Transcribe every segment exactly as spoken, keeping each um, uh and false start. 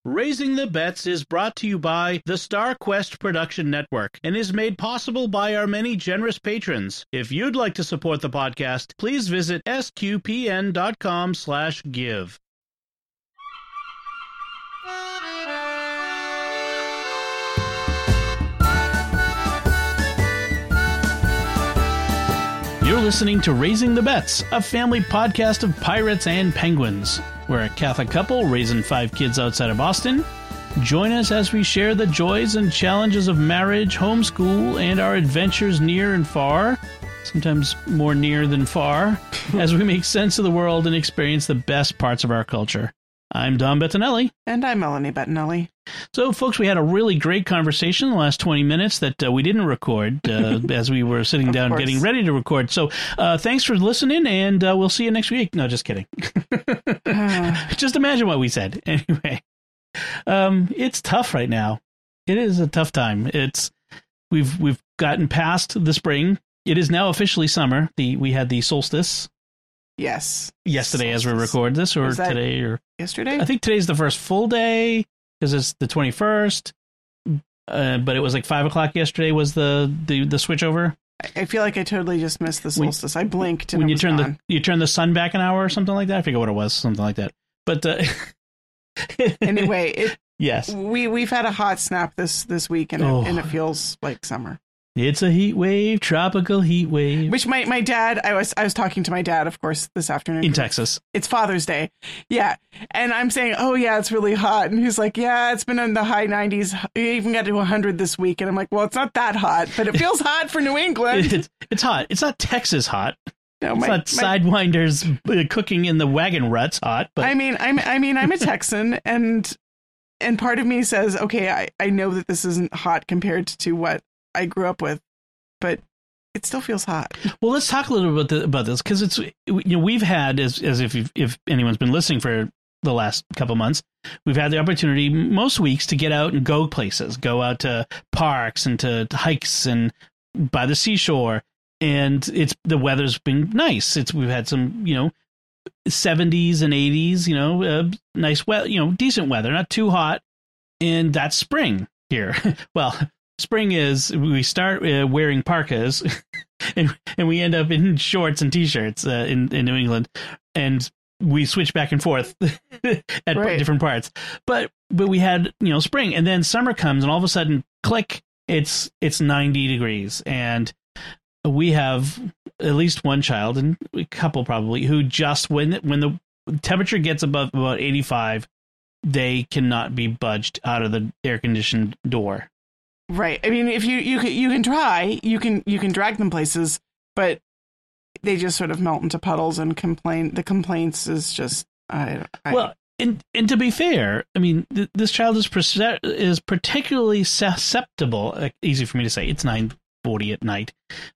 Raising the Bets is brought to you by the Star Quest Production Network and is made possible by our many generous patrons. If you'd like to support the podcast, please visit sqpn.com slash give. You're listening to Raising the Bets, a family podcast of pirates and penguins. We're a Catholic couple raising five kids outside of Boston. Join us as we share the joys and challenges of marriage, homeschool, and our adventures near and far, sometimes more near than far, as we make sense of the world and experience the best parts of our culture. I'm Don Bettinelli. And I'm Melanie Bettinelli. So, folks, we had a really great conversation in the last twenty minutes that uh, we didn't record uh, as we were sitting down course. getting ready to record. So, uh, thanks for listening, and uh, we'll see you next week. No, just kidding. uh. Just imagine what we said. Anyway, um, it's tough right now. It is a tough time. It's we've we've gotten past the spring. It is now officially summer. The we had the solstice. Yes. Yesterday, solstice. as we record this, or today, or yesterday. I think today's the first full day. Because it's the twenty-first, uh, but it was like five o'clock yesterday was the, the, the switch over. I feel like I totally just missed the solstice. When, I blinked and when it you was turn gone. the you turn the sun back an hour or something like that. I forget what it was, something like that. But uh, anyway, it yes, we we've had a hot snap this this week, and oh. it, and it feels like summer. It's a heat wave, tropical heat wave. Which my, my dad, I was I was talking to my dad, of course, this afternoon. In Texas. It's Father's Day. Yeah. And I'm saying, oh, yeah, it's really hot. And he's like, yeah, it's been in the high nineties. You even got to one hundred this week. And I'm like, well, it's not that hot, but it feels hot for New England. It's, it's hot. It's not Texas hot. No, it's my, not my, Sidewinders cooking in the wagon ruts hot. But I mean, I'm I mean, I'm a Texan, and and part of me says, okay, I, I know that this isn't hot compared to what I grew up with, but it still feels hot. Well, let's talk a little bit about, the, about this, because it's, you know, we've had, as as if you've, if anyone's been listening for the last couple months, we've had the opportunity most weeks to get out and go places, go out to parks and to, to hikes and by the seashore, and it's the weather's been nice. It's we've had some, you know, seventies and eighties, you know, uh, nice weather, you know, decent weather, not too hot, and that's spring here. Well. Spring is we start uh, wearing parkas and, and we end up in shorts and T-shirts uh, in, in New England, and we switch back and forth at right. different parts. But but we had, you know, spring, and then summer comes, and all of a sudden, click, it's it's ninety degrees, and we have at least one child, and a couple probably, who just when when the temperature gets above about eighty-five, they cannot be budged out of the air conditioned door. Right. I mean, if you, you can, you can try, you can, you can drag them places, but they just sort of melt into puddles and complain. The complaints is just, I, I well, and, and to be fair, I mean, th- this child is, perce- is particularly susceptible. Uh, easy for me to say. It's nine forty at night.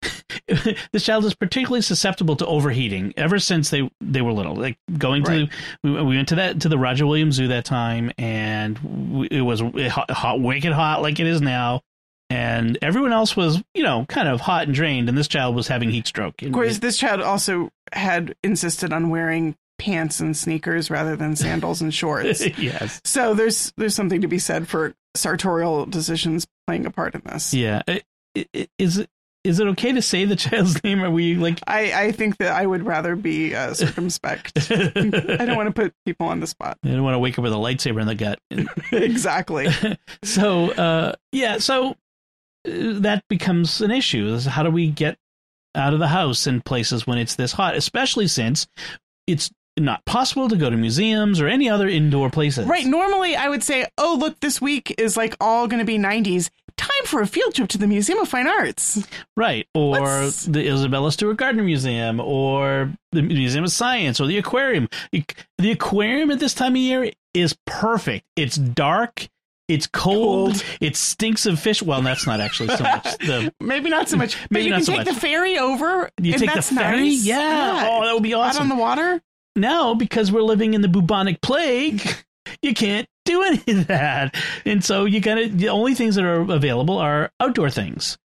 This child is particularly susceptible to overheating ever since they, they were little. Like going to, right. we, we went to that, to the Roger Williams Zoo that time, and it was hot, hot, wicked hot like it is now. And everyone else was, you know, kind of hot and drained, and this child was having heat stroke. Of course, this child also had insisted on wearing pants and sneakers rather than sandals and shorts. Yes. So there's there's something to be said for sartorial decisions playing a part in this. Yeah. Is it is it okay to say the child's name? Are we like? I, I think that I would rather be uh, circumspect. I don't want to put people on the spot. I don't want to wake up with a lightsaber in the gut. Exactly. So, uh, yeah. So. That becomes an issue. Is how do we get out of the house in places when it's this hot, especially since it's not possible to go to museums or any other indoor places. Right. Normally, I would say, oh, look, this week is like all going to be nineties. Time for a field trip to the Museum of Fine Arts. Right. Or Let's... the Isabella Stewart Gardner Museum, or the Museum of Science, or the aquarium. The aquarium at this time of year is perfect. It's dark. It's cold. cold. It stinks of fish. Well, that's not actually so much. The, maybe not so much. But maybe you not can so take much. the ferry over. You and take that's the ferry? Nice. Yeah. yeah. Oh, that would be awesome. Out on the water? No, because we're living in the bubonic plague. You can't do any of that. And so you gotta, the only things that are available are outdoor things,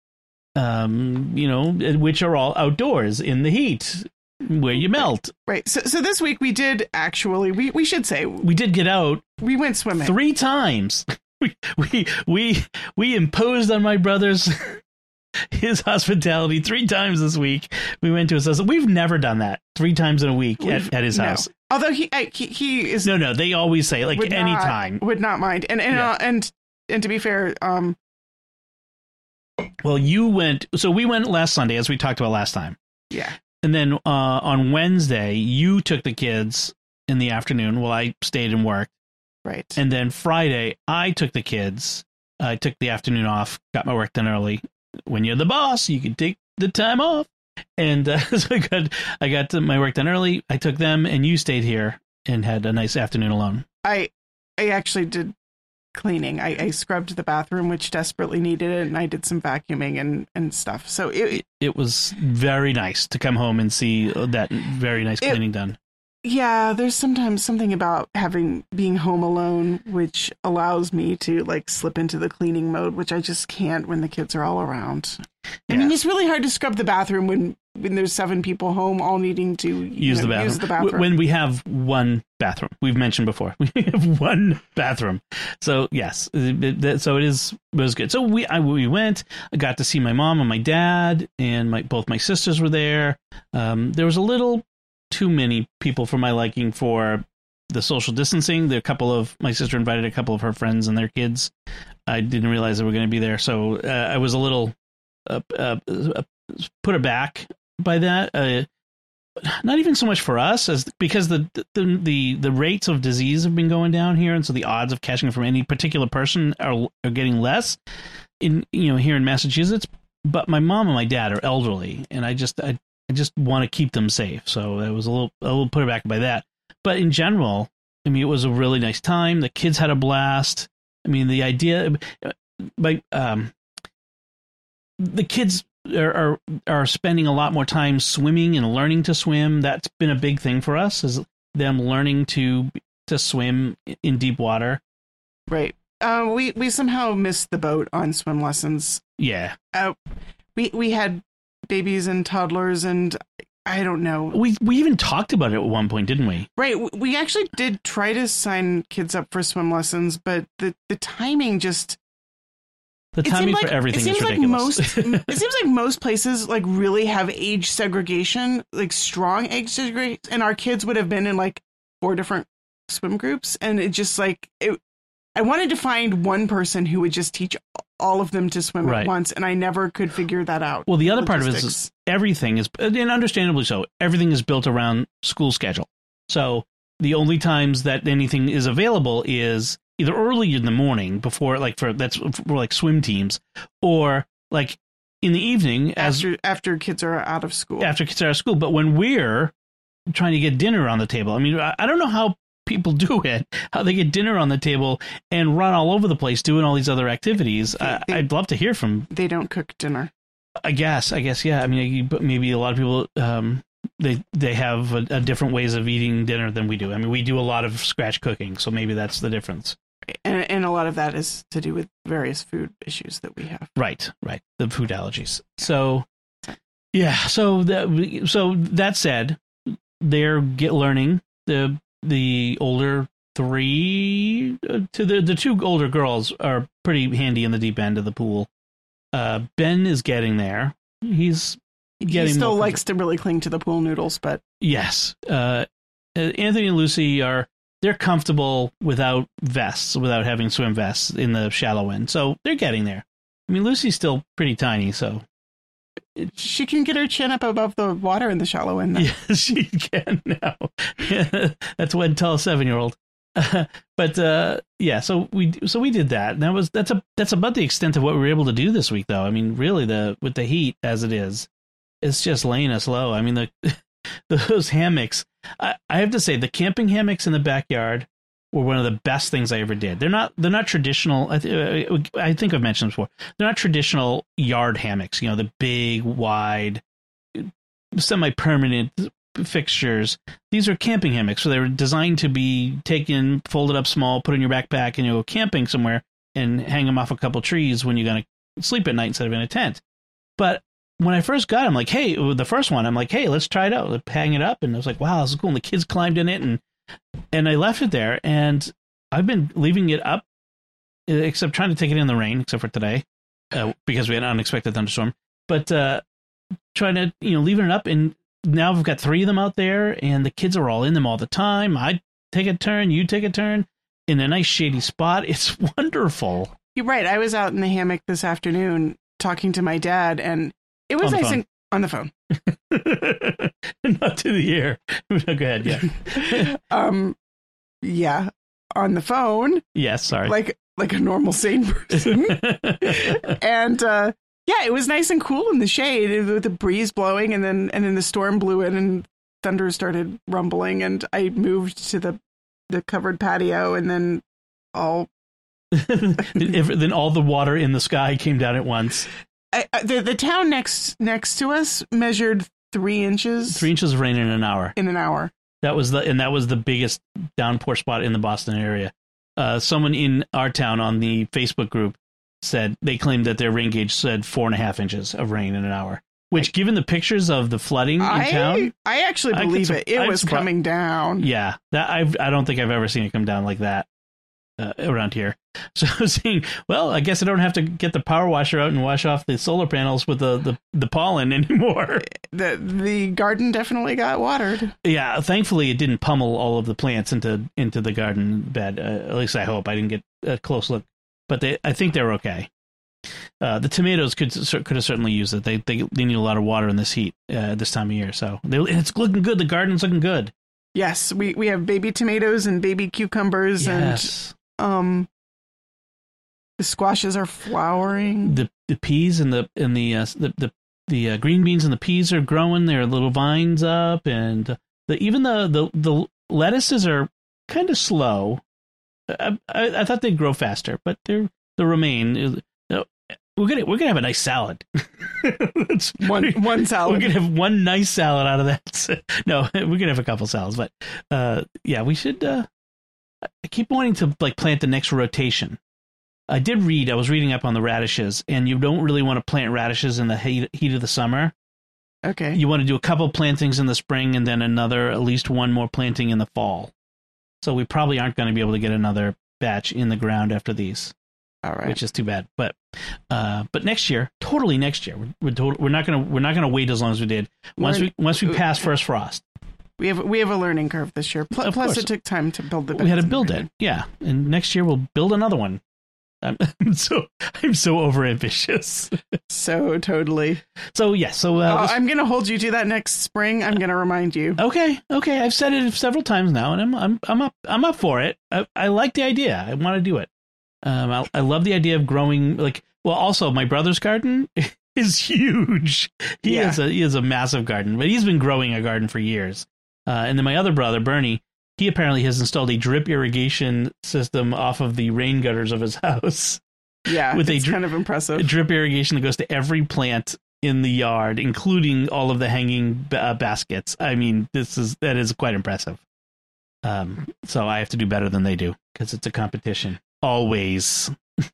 um, you know, which are all outdoors in the heat where you melt. Right. So, so this week we did actually, we, we should say we did get out We went swimming three times. We we we we imposed on my brother's his hospitality three times this week. We went to his house. We've never done that three times in a week at, at his no. house. Although he, he he is no no they always say like would any not, time would not mind and and yeah. uh, and and to be fair, um, well you went so we went last Sunday as we talked about last time. Yeah, and then uh, on Wednesday you took the kids in the afternoon while I stayed and worked. Right. And then Friday, I took the kids. I took the afternoon off, got my work done early. When you're the boss, you can take the time off. And uh, so I got, I got my work done early. I took them, and you stayed here and had a nice afternoon alone. I I actually did cleaning. I, I scrubbed the bathroom, which desperately needed it, and I did some vacuuming and, and stuff. So it, it it was very nice to come home and see that very nice cleaning it, done. Yeah, there's sometimes something about having being home alone, which allows me to like slip into the cleaning mode, which I just can't when the kids are all around. Yeah. I mean, it's really hard to scrub the bathroom when, when there's seven people home, all needing to use, know, the, bathroom. use the bathroom. When we have one bathroom, we've mentioned before, we have one bathroom. So yes, it, it, so it is it was good. So we I, we went. I got to see my mom and my dad, and my both my sisters were there. Um, there was a little too many people for my liking for the social distancing. There a couple of my sister invited a couple of her friends and their kids. I didn't realize they were going to be there, so uh, I was a little uh, uh, uh, put aback by that. Uh, not even so much for us as because the, the the the rates of disease have been going down here, and so the odds of catching it from any particular person are are getting less in you know here in Massachusetts. But my mom and my dad are elderly, and I just I. I just want to keep them safe. So it was a little, a little put back by that. But in general, I mean, it was a really nice time. The kids had a blast. I mean, the idea, like, um, the kids are, are, are spending a lot more time swimming and learning to swim. That's been a big thing for us, is them learning to, to swim in deep water. Right. Uh, we, we somehow missed the boat on swim lessons. Yeah. Uh, we, we had babies and toddlers, and I don't know. We we even talked about it at one point, didn't we? Right. We actually did try to sign kids up for swim lessons, but the, the timing just... The timing for like, everything is ridiculous. Like most, it seems like most places like really have age segregation, like strong age segregation, and our kids would have been in like four different swim groups, and it just like... it. I wanted to find one person who would just teach all of them to swim right. at once, and I never could figure that out. Well, the other Logistics. part of it is everything is, and understandably so, everything is built around school schedule. So the only times that anything is available is either early in the morning before, like for that's for like swim teams, or like in the evening after as after kids are out of school. After kids are out of school, but when we're trying to get dinner on the table, I mean, I, I don't know how people do it, how they get dinner on the table and run all over the place doing all these other activities. They, I, I'd love to hear from. They don't cook dinner. I guess. I guess. Yeah. I mean, maybe a lot of people um, they they have a, a different ways of eating dinner than we do. I mean, we do a lot of scratch cooking, so maybe that's the difference. And, and a lot of that is to do with various food issues that we have. Right. Right. The food allergies. So yeah. So that so that said, they're get learning the. The older three uh, to the the two older girls are pretty handy in the deep end of the pool. Uh, Ben is getting there. He's getting he still likes to really cling to the pool noodles, but yes. Uh, Anthony and Lucy are they're comfortable without vests, without having swim vests in the shallow end. So they're getting there. I mean, Lucy's still pretty tiny, so. She can get her chin up above the water in the shallow end. Yes, she can now. Yeah, that's when tell a seven-year-old. Uh, but uh, yeah, so we so we did that. And that was that's a that's about the extent of what we were able to do this week, though. I mean, really, the with the heat as it is, it's just laying us low. I mean, the those hammocks. I, I have to say, the camping hammocks in the backyard were one of the best things I ever did. They're not they're not traditional. I, th- I think I've mentioned this before. They're not traditional yard hammocks. You know, the big, wide, semi-permanent fixtures. These are camping hammocks, so they were designed to be taken, folded up small, put in your backpack, and you go camping somewhere and hang them off a couple trees when you're going to sleep at night instead of in a tent. But when I first got it, I'm like, hey, the first one, I'm like, hey, let's try it out. Let's hang it up. And I was like, wow, this is cool. And the kids climbed in it, and and I left it there, and I've been leaving it up, except trying to take it in the rain, except for today, uh, because we had an unexpected thunderstorm. But uh, trying to, you know, leaving it up, and now we've got three of them out there, and the kids are all in them all the time. I take a turn, you take a turn, in a nice shady spot. It's wonderful. You're right. I was out in the hammock this afternoon talking to my dad, and it was On the nice phone. and on the phone. Not to the ear. No, go ahead. Yeah. um, yeah, on the phone. Yes. Sorry. Like like a normal sane person. And uh, yeah, it was nice and cool in the shade with the breeze blowing, and then and then the storm blew in and thunder started rumbling, and I moved to the the covered patio, and then all if, then all the water in the sky came down at once. I, I- the the town next next to us measured three inches Three inches of rain in an hour. in an hour. That was the and that was the biggest downpour spot in the Boston area. Uh, someone in our town on the Facebook group said they claimed that their rain gauge said four and a half inches of rain in an hour. Which, given the pictures of the flooding in I town, I actually I could believe sup- it. It I'm was surpri- coming down. yeah, that I've I don't think I've ever seen it come down like that uh, around here. So I was saying, well, I guess I don't have to get the power washer out and wash off the solar panels with the the, the pollen anymore. The the garden definitely got watered. Yeah, thankfully it didn't pummel all of the plants into into the garden bed. Uh, at least I hope. I didn't get a close look, but they I think they're okay. Uh, the tomatoes could could have certainly used it. They they, they need a lot of water in this heat uh, this time of year. So they, it's looking good. The garden's looking good. Yes, we, we have baby tomatoes and baby cucumbers, Yes, and um, the squashes are flowering. the the peas and the and the uh, the the, the uh, green beans and the peas are growing. There are little vines up, and the even the the, the lettuces are kind of slow. I, I I thought they'd grow faster, but they're the remain. We're gonna we're gonna have a nice salad. That's, one one salad. We're gonna have one nice salad out of that. No, we're gonna have a couple salads, but uh, yeah, we should. Uh, I keep wanting to like plant the next rotation. I did read. I was reading up on the radishes, and you don't really want to plant radishes in the heat, heat of the summer. Okay. You want to do a couple plantings in the spring, and then another, at least one more planting in the fall. So we probably aren't going to be able to get another batch in the ground after these. All right. Which is too bad, but uh, but next year, totally next year, we're we're, tot- we're not gonna we're not gonna wait as long as we did. Once We're- we once we pass first frost, We have we have a learning curve this year. Pl- Of plus, course. it took time to build the. we had to beds build and it, yeah. And next year we'll build another one. I'm, I'm so I'm so over ambitious. everything. So totally. So yeah, so uh, Oh, this- I'm gonna hold you to that next spring. I'm gonna remind you. okay, okay. I've said it several times now, and I'm I'm I'm up I'm up for it. I, I like the idea. I want to do it. Um, I, I love the idea of growing like. Well, also my brother's garden is huge. He Yeah. has a he has a massive garden, but he's been growing a garden for years. Uh, and then my other brother, Bernie, he apparently has installed a drip irrigation system off of the rain gutters of his house. Yeah, With a it's dri- kind of impressive. Drip irrigation that goes to every plant in the yard, including all of the hanging uh, baskets. I mean, this is that is quite impressive. Um, so I have to do better than they do because it's a competition. Always.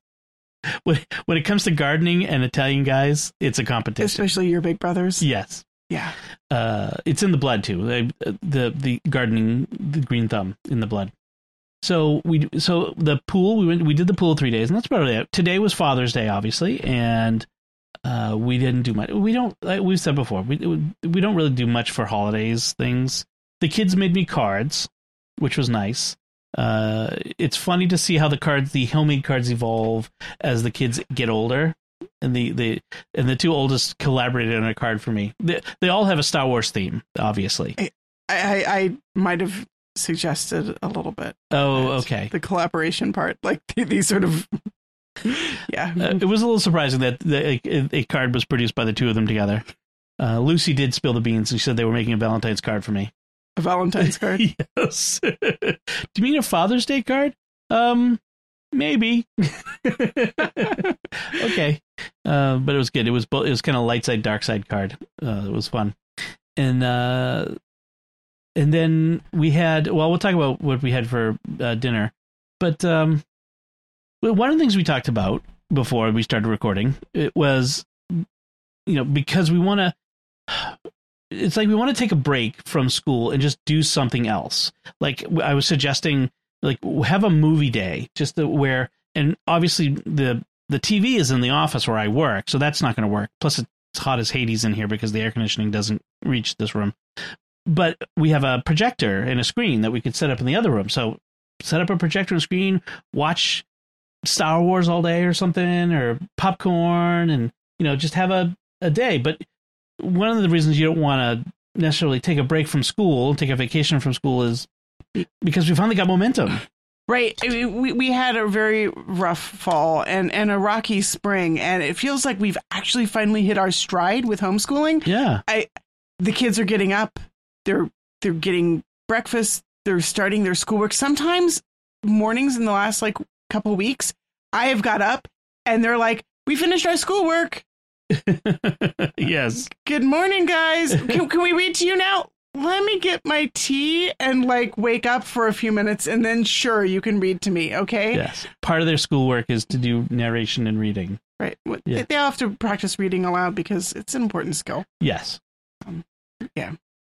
when when it comes to gardening and Italian guys, it's a competition. Especially your big brothers. Yes. Yeah. Uh, it's in the blood too. The, the the gardening, the green thumb in the blood. So we so the pool we went we did the pool three days, and that's about it. Today was Father's Day, obviously, and uh, we didn't do much. We don't like we've said before we we don't really do much for holidays things. The kids made me cards, which was nice. Uh, it's funny to see how the cards, the homemade cards, evolve as the kids get older. And the, the and the two oldest collaborated on a card for me. They, they all have a Star Wars theme, obviously. I I, I might have suggested a little bit. Oh, that, okay. The collaboration part, like these sort of. Yeah. Uh, it was a little surprising that the, a, a card was produced by the two of them together. Uh, Lucy did spill the beans. She said they were making a Valentine's card for me. A Valentine's card. Yes. Do you mean a Father's Day card? Um, maybe. Okay. Uh, but it was good. It was both. It was kind of light side, dark side card. Uh, it was fun. And uh, and then we had. Well, we'll talk about what we had for uh, dinner. But um, well, one of the things we talked about before we started recording, it was, you know, because we want to. It's like we want to take a break from school and just do something else. Like I was suggesting like have a movie day, just to where, and obviously the the T V is in the office where I work, so that's not going to work. Plus, it's hot as Hades in here because the air conditioning doesn't reach this room. But we have a projector and a screen that we could set up in the other room. So set up a projector and screen, watch Star Wars all day or something, or popcorn, and, you know, just have a, a day. But one of the reasons you don't want to necessarily take a break from school, take a vacation from school, is because we finally got momentum. Right. I mean, we, we had a very rough fall and, and a rocky spring, and it feels like we've actually finally hit our stride with homeschooling. Yeah. I the kids are getting up. They're they're getting breakfast. They're starting their schoolwork. Sometimes mornings in the last like couple weeks, I have got up and they're like, "We finished our schoolwork." Yes. Good morning, guys. Can, can we read to you now? Let me get my tea and like wake up for a few minutes, and then sure, you can read to me. Okay. Yes. Part of their schoolwork is to do narration and reading. Right. Yeah. They have to practice reading aloud because it's an important skill. Yes. Um, yeah.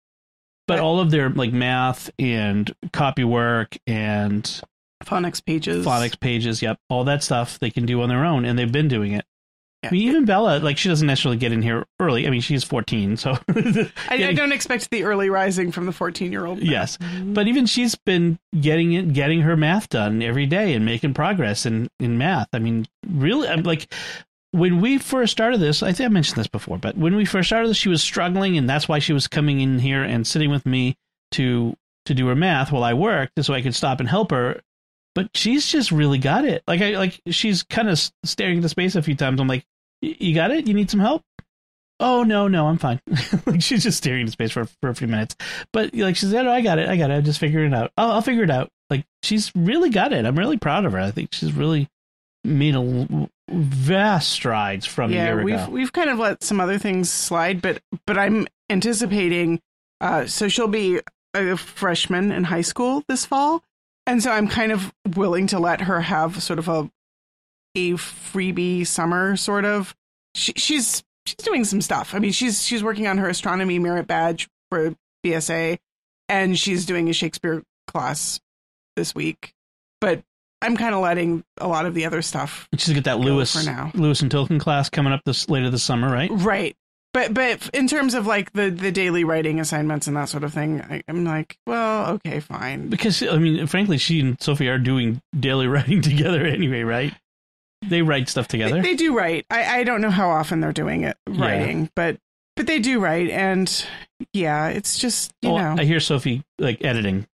But all of their like math and copy work and phonics pages, phonics pages, yep, all that stuff they can do on their own, and they've been doing it. Yeah. I mean, even Bella, like, she doesn't necessarily get in here early. I mean, she's fourteen, so I, I don't expect the early rising from the fourteen-year-old. Yes, but even she's been getting it, getting her math done every day and making progress in in math. I mean, really, I'm like. When we first started this, I think I mentioned this before, but when we first started this, she was struggling, and that's why she was coming in here and sitting with me to to do her math while I worked, so I could stop and help her. But she's just really got it. Like I like she's kind of staring into space a few times. I'm like, "You got it? You need some help?" Oh no, no, I'm fine. Like she's just staring into space for for a few minutes. But like she said, oh, I got it, I got it. I just figured it out. I'll, I'll figure it out. Like she's really got it. I'm really proud of her. I think she's really made a vast strides from yeah, a year we've, ago. We've kind of let some other things slide, but but I'm anticipating. Uh, so she'll be a freshman in high school this fall, and so I'm kind of willing to let her have sort of a a freebie summer sort of. She, she's she's doing some stuff. I mean, she's she's working on her astronomy merit badge for B S A, and she's doing a Shakespeare class this week, but. I'm kind of letting a lot of the other stuff. She's got that Lewis for now. Lewis and Tolkien class coming up this later this summer, right? Right. But but in terms of like the, the daily writing assignments and that sort of thing, I, I'm like, well, okay, fine. Because I mean, frankly, she and Sophie are doing daily writing together anyway, right? They write stuff together. They, they do write. I, I don't know how often they're doing it writing, yeah. but but they do write, and yeah, it's just you oh, know. I hear Sophie like editing.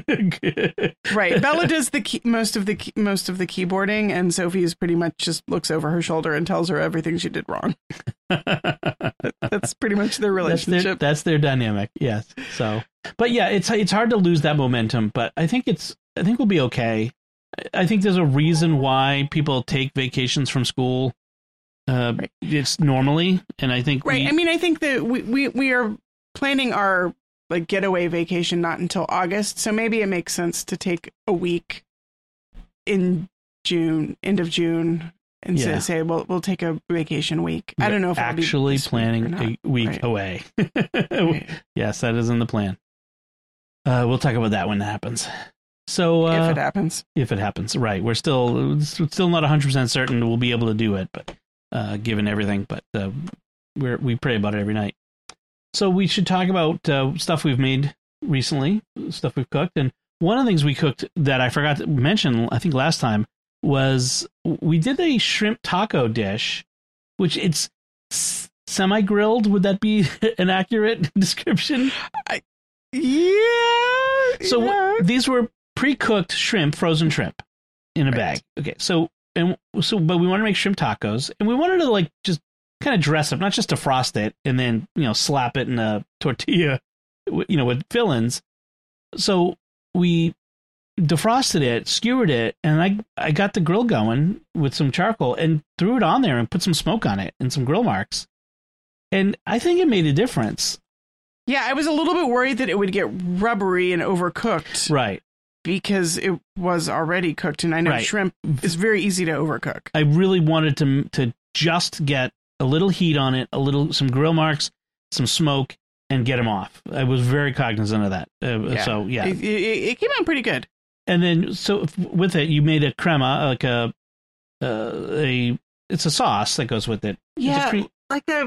Right. Bella does the key, most of the key, most of the keyboarding, and Sophie is pretty much just looks over her shoulder and tells her everything she did wrong. That's pretty much their relationship. That's their, that's their dynamic. Yes. So, but yeah, it's it's hard to lose that momentum, but I think it's I think we'll be okay. I think there's a reason why people take vacations from school. Uh, right. It's normally, and I think right. We, I mean, I think that we we we are planning our. Like getaway vacation not until August, so maybe it makes sense to take a week in June, end of June, and yeah. say, say we'll we'll take a vacation week. I don't know if actually planning week a week right. away. Right. Yes, that is in the plan. Uh, we'll talk about that when it happens. So uh, if it happens, if it happens, right? We're still still not one hundred percent certain we'll be able to do it, but uh, given everything, but uh, we we pray about it every night. So we should talk about uh, stuff we've made recently, stuff we've cooked. And one of the things we cooked that I forgot to mention, I think last time, was we did a shrimp taco dish, which it's semi-grilled. Would that be an accurate description? I, yeah. So yeah. These were pre-cooked shrimp, frozen shrimp in a right. bag. Okay. So, and so, but we want to make shrimp tacos, and we wanted to like just kind of dress up, not just defrost it and then, you know, slap it in a tortilla, you know, with fillings. So we defrosted it, skewered it, and I I got the grill going with some charcoal and threw it on there and put some smoke on it and some grill marks. And I think it made a difference. Yeah, I was a little bit worried that it would get rubbery and overcooked. Right. Because it was already cooked, and I know right. shrimp is very easy to overcook. I really wanted to to just get a little heat on it, a little, some grill marks, some smoke, and get them off. I was very cognizant of that. Uh, yeah. So, yeah. It, it, it came out pretty good. And then, so with it, you made a crema, like a, uh, a, it's a sauce that goes with it. Yeah, pre- like a,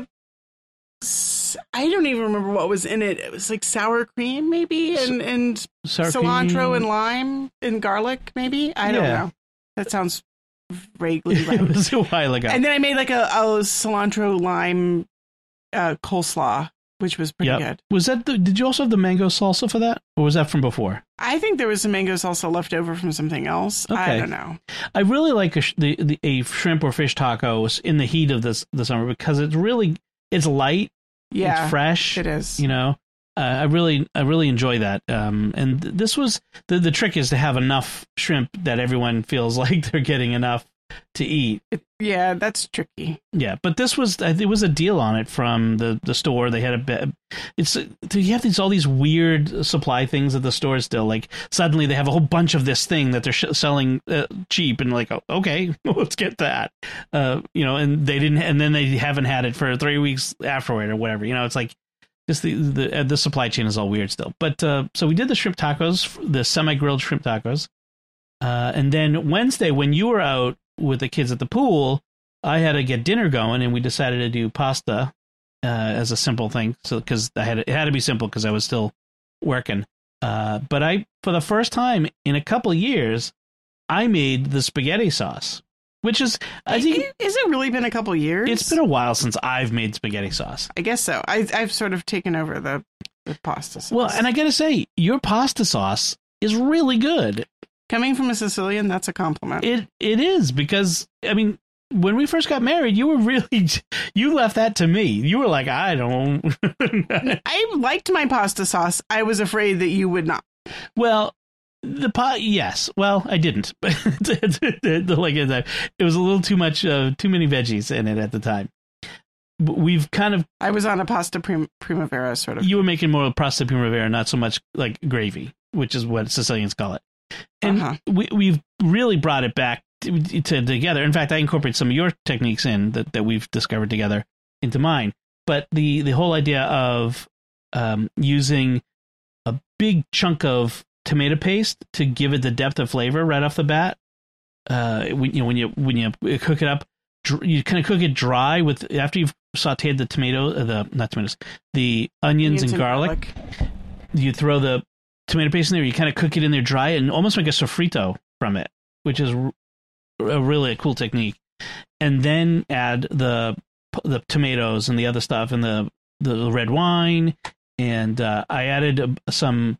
I don't even remember what was in it. It was like sour cream, maybe, and, and sour cilantro cream. and lime and garlic, maybe. I don't Yeah. know. That sounds vaguely right. It was a while ago. And then I made like a, a cilantro lime uh, coleslaw, which was pretty Yep. good. Was that the, did you also have the mango salsa for that? Or was that from before? I think there was some mango salsa left over from something else. I Okay. don't know. I really like a, sh- the, the, a shrimp or fish tacos in the heat of this the summer because it's really, it's light. Yeah, It's fresh. it is. You know, uh, I really, I really enjoy that. Um, and th- this was the the trick is to have enough shrimp that everyone feels like they're getting enough to eat. It, yeah, that's tricky. Yeah, but this was uh, there was a deal on it from the, the store. They had a bit. It's you have these all these weird supply things at the store still. Like suddenly they have a whole bunch of this thing that they're sh- selling uh, cheap, and like, oh, okay, let's get that. Uh, you know, and they didn't, and then they haven't had it for three weeks afterward or whatever. You know, it's like just the the uh, the supply chain is all weird still. But uh, so we did the shrimp tacos, the semi grilled shrimp tacos, uh, and then Wednesday when you were out with the kids at the pool, I had to get dinner going, and we decided to do pasta uh, as a simple thing. So because I had it had to be simple because I was still working. Uh, but I, for the first time in a couple of years, I made the spaghetti sauce, which is I think Has it really been a couple years? it's been a while since I've made spaghetti sauce. I guess so. I, I've sort of taken over the, the pasta sauce. Well, and I gotta say, your pasta sauce is really good. Coming from a Sicilian, that's a compliment. It it is because I mean. When we first got married, you were really, you left that to me. You were like, I don't. I liked my pasta sauce. I was afraid that you would not. Well, the pot, yes. Well, I didn't. But like it was a little too much, uh, too many veggies in it at the time. But we've kind of. I was on a pasta prim- primavera sort of. You were making more pasta primavera, not so much like gravy, which is what Sicilians call it. And Uh-huh. we we've really brought it back to, to together. In fact, I incorporate some of your techniques in that, that we've discovered together into mine. But the, the whole idea of um, using a big chunk of tomato paste to give it the depth of flavor right off the bat. Uh, when you know, when you when you cook it up, dr- you kind of cook it dry with after you've sautéed the tomato, uh, the not tomatoes, the onions, Onions and, and garlic, garlic. You throw the tomato paste in there. You kind of cook it in there dry and almost make a sofrito from it, which is r- a really a cool technique. And then add the the tomatoes and the other stuff and the the red wine. And uh, I added uh, some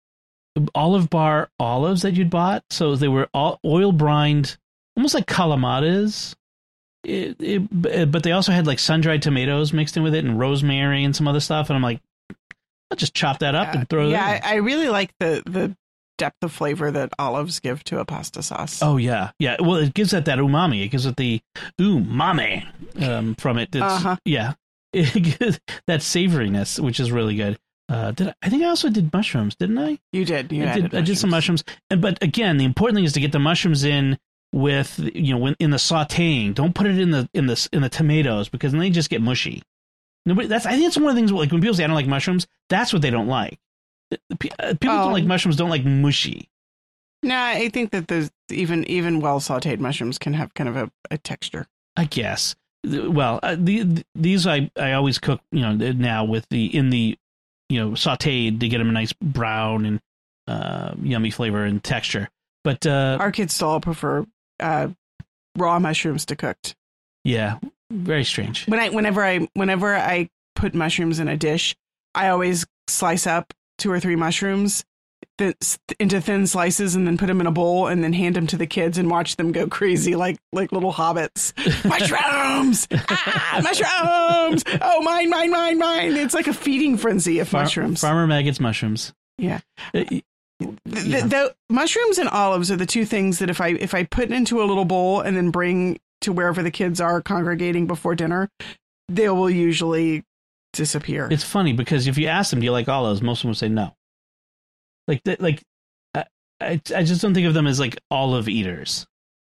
olive bar olives that you'd bought, so they were all oil brined, almost like calamatas. It, it, but they also had like sun-dried tomatoes mixed in with it and rosemary and some other stuff. And I'm like, I'll just chop that up Yeah, and throw yeah, it in. I, I really like the, the depth of flavor that olives give to a pasta sauce. Oh, yeah. Yeah. Well, it gives it that umami. It gives it the umami um, from it. It's, Uh-huh. Yeah. It gives that savoriness, which is really good. Uh, did I, I think I also did mushrooms, didn't I? You did. You I did, added I did some mushrooms. And, but again, the important thing is to get the mushrooms in with, you know, when, in the sauteing. Don't put it in the in the in the tomatoes because then they just get mushy. Nobody. That's I think that's one of the things. Like when people say I don't like mushrooms, that's what they don't like. People Oh. don't like mushrooms. Don't like mushy. No, I think that there's even even well sautéed mushrooms can have kind of a, a texture. I guess. Well, uh, the, these I I always cook. You know, now with the in the you know sautéed to get them a nice brown and uh, yummy flavor and texture. But uh, Our kids still prefer uh, raw mushrooms to cooked. yeah, very strange. When I whenever I whenever I put mushrooms in a dish, I always slice up two or three mushrooms th- into thin slices and then put them in a bowl and then hand them to the kids and watch them go crazy like like little hobbits. Mushrooms! Ah, mushrooms! Oh, mine, mine, mine, mine! It's like a feeding frenzy of Far- mushrooms. Farmer Maggot's mushrooms. Yeah. Uh, The, Yeah. the, the mushrooms and olives are the two things that if I if I put into a little bowl and then bring to wherever the kids are congregating before dinner, they will usually disappear. It's funny because if you ask them, do you like olives? Most of them would say no. Like, th- like, I, I, I just don't think of them as like olive eaters.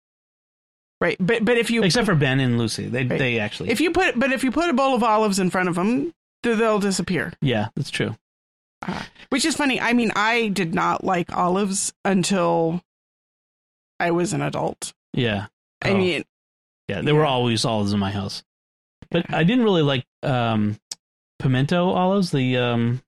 Right, but but if you Except for Ben and Lucy, they Right. they actually. if you put but if you put a bowl of olives in front of them, th- they'll disappear. yeah, that's true. Uh, which is funny. I mean, I did not like olives until I was an adult. Yeah. I Oh. mean, Yeah, there were always olives in my house. But I didn't really like um, pimento olives, the, um,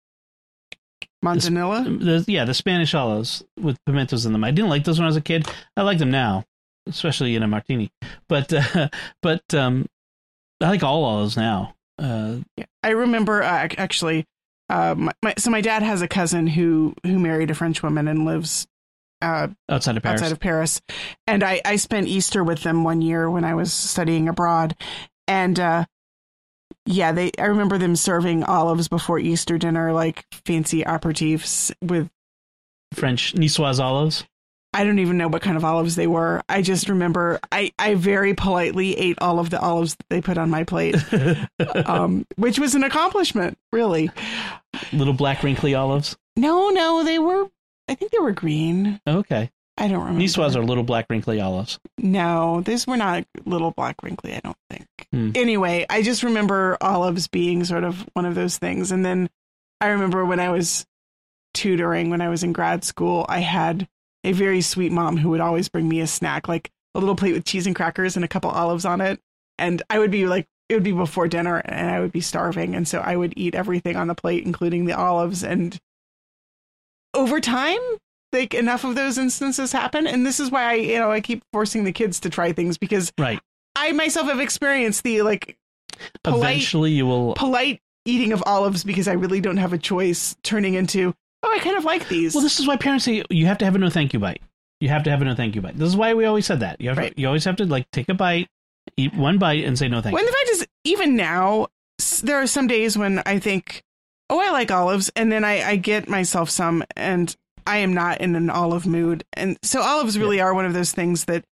Manzanilla? the yeah, the Spanish olives with pimentos in them. I didn't like those when I was a kid. I like them now, especially in a martini. But uh, but um, I like all olives now. Uh, Yeah. I remember uh, actually, uh, my, my, so my dad has a cousin who, who married a French woman and lives uh, outside of Paris. outside of Paris. And I, I spent Easter with them one year when I was studying abroad. And uh, yeah, they I remember them serving olives before Easter dinner, like fancy aperitifs with, French Niçoise olives. I don't even know what kind of olives they were. I just remember I, I very politely ate all of the olives that they put on my plate, um, which was an accomplishment, really. Little black wrinkly olives. No, no, they were, I think they were green. Okay. I don't remember. Niçoise are little black wrinkly olives. No, these were not little black wrinkly, I don't think. Hmm. Anyway, I just remember olives being sort of one of those things. And then I remember when I was tutoring, when I was in grad school, I had a very sweet mom who would always bring me a snack, like a little plate with cheese and crackers and a couple olives on it. And I would be like, it would be before dinner and I would be starving. And so I would eat everything on the plate, including the olives. And over time, like enough of those instances happen. And this is why I, you know, I keep forcing the kids to try things because Right. I myself have experienced the like polite, Eventually you will. polite eating of olives because I really don't have a choice turning into, oh, I kind of like these. Well, this is why parents say you have to have a no thank you bite. You have to have a no thank you bite. This is why we always said that. You have Right. to, you always have to like take a bite, eat one bite, and say no thank Well, you. and the fact is, even now, s- there are some days when I think, oh, I like olives. And then I, I get myself some and I am not in an olive mood. And so olives really are one of those things that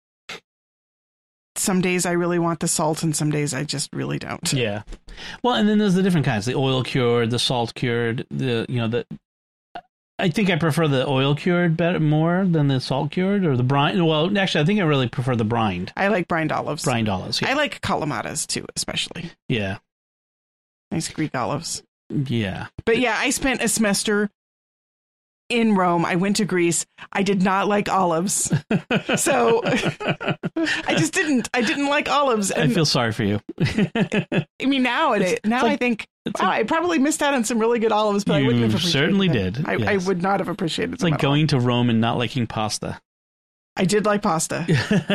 some days I really want the salt and some days I just really don't. Yeah. Well, and then there's the different kinds: the oil cured, the salt cured. The you know the. I think I prefer the oil cured better more than the salt cured or the brine. Well, actually, I think I really prefer the brined I like brined olives. brined olives. Yeah. I like calamatas too, especially. yeah. Nice Greek olives. Yeah. But yeah, I spent a semester in Rome. I went to Greece. I did not like olives. So I just didn't. I didn't like olives. I And feel sorry for you. I mean, now it, now like- I think, it's wow, like- I probably missed out on some really good olives, but I wouldn't You have appreciated certainly them. did, I, yes. I would not have appreciated It's them like at all. going to Rome and not liking pasta. I did like pasta.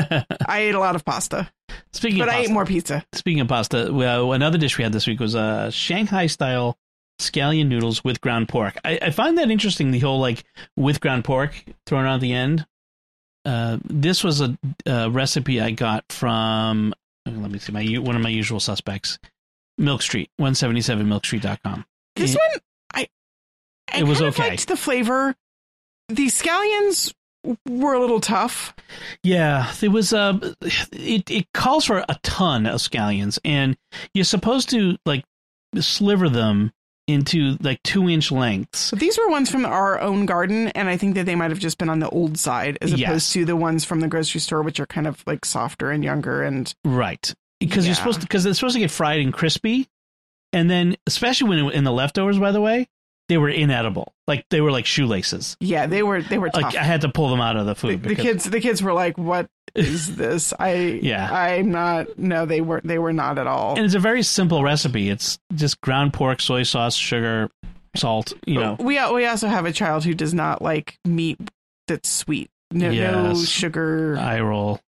I ate a lot of pasta, Speaking but of I pasta, ate more pizza. speaking of pasta, well, another dish we had this week was uh, Shanghai style scallion noodles with ground pork. I, I find that interesting. The whole like with ground pork thrown out at the end. Uh, this was a, a recipe I got from. Let me see my one of my usual suspects, Milk Street, one seventy-seven milk street dot com. This It- one, I, I It was kind of okay. liked the flavor. The scallions were a little tough. Yeah, there was a. It it calls for a ton of scallions, and you're supposed to like sliver them into like two inch lengths. So these were ones from our own garden, and I think that they might have just been on the old side as Yes. opposed to the ones from the grocery store, which are kind of like softer and younger. And Right, because Yeah. you're supposed to because they're supposed to get fried and crispy, and then especially when it, in the leftovers, by the way, they were inedible. Like they were like shoelaces. yeah, they were they were tough. Like I had to pull them out of the the, food. the because- kids the kids were like, "What is this?" I Yeah. I'm not. No, they were they were not at all. and it's a very simple recipe. It's just ground pork, soy sauce, sugar, salt. You know, we we also have a child who does not like meat that's sweet. No, no Yes. sugar. eye roll.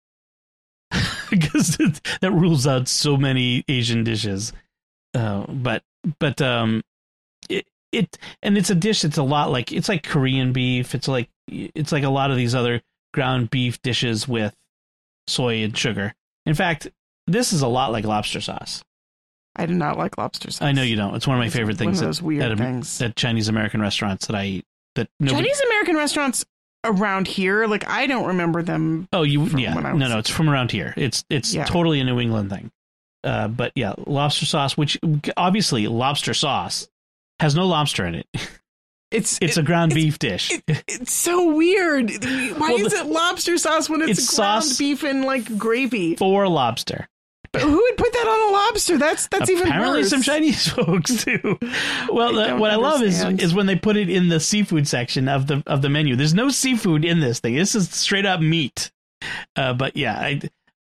Because that rules out so many Asian dishes. Uh, but but um, it it and it's a dish that's a lot like it's like Korean beef. It's like it's like a lot of these other ground beef dishes with soy and sugar. In fact, this is a lot like lobster sauce. I do not like lobster sauce. I know you don't. It's one of my It's favorite one things of those weird at, things. at Chinese American restaurants that I eat. That nobody, Chinese American restaurants around here, like I don't remember them. Oh, you from yeah. when I No, was- no, it's from around here. It's it's Yeah. totally a New England thing. Uh, but yeah, lobster sauce, which obviously lobster sauce has no lobster in it. It's It's it- a ground it's- beef dish. It, it's so weird. Why Well, is the- it lobster sauce when it's, it's ground sauce beef and like gravy? For lobster. But who would put that on a lobster? That's that's even worse. Apparently some Chinese folks do. Well, I uh, what I understand. love is is when they put it in the seafood section of the of the menu. There's no seafood in this thing. This is straight up meat. Uh, but yeah, I,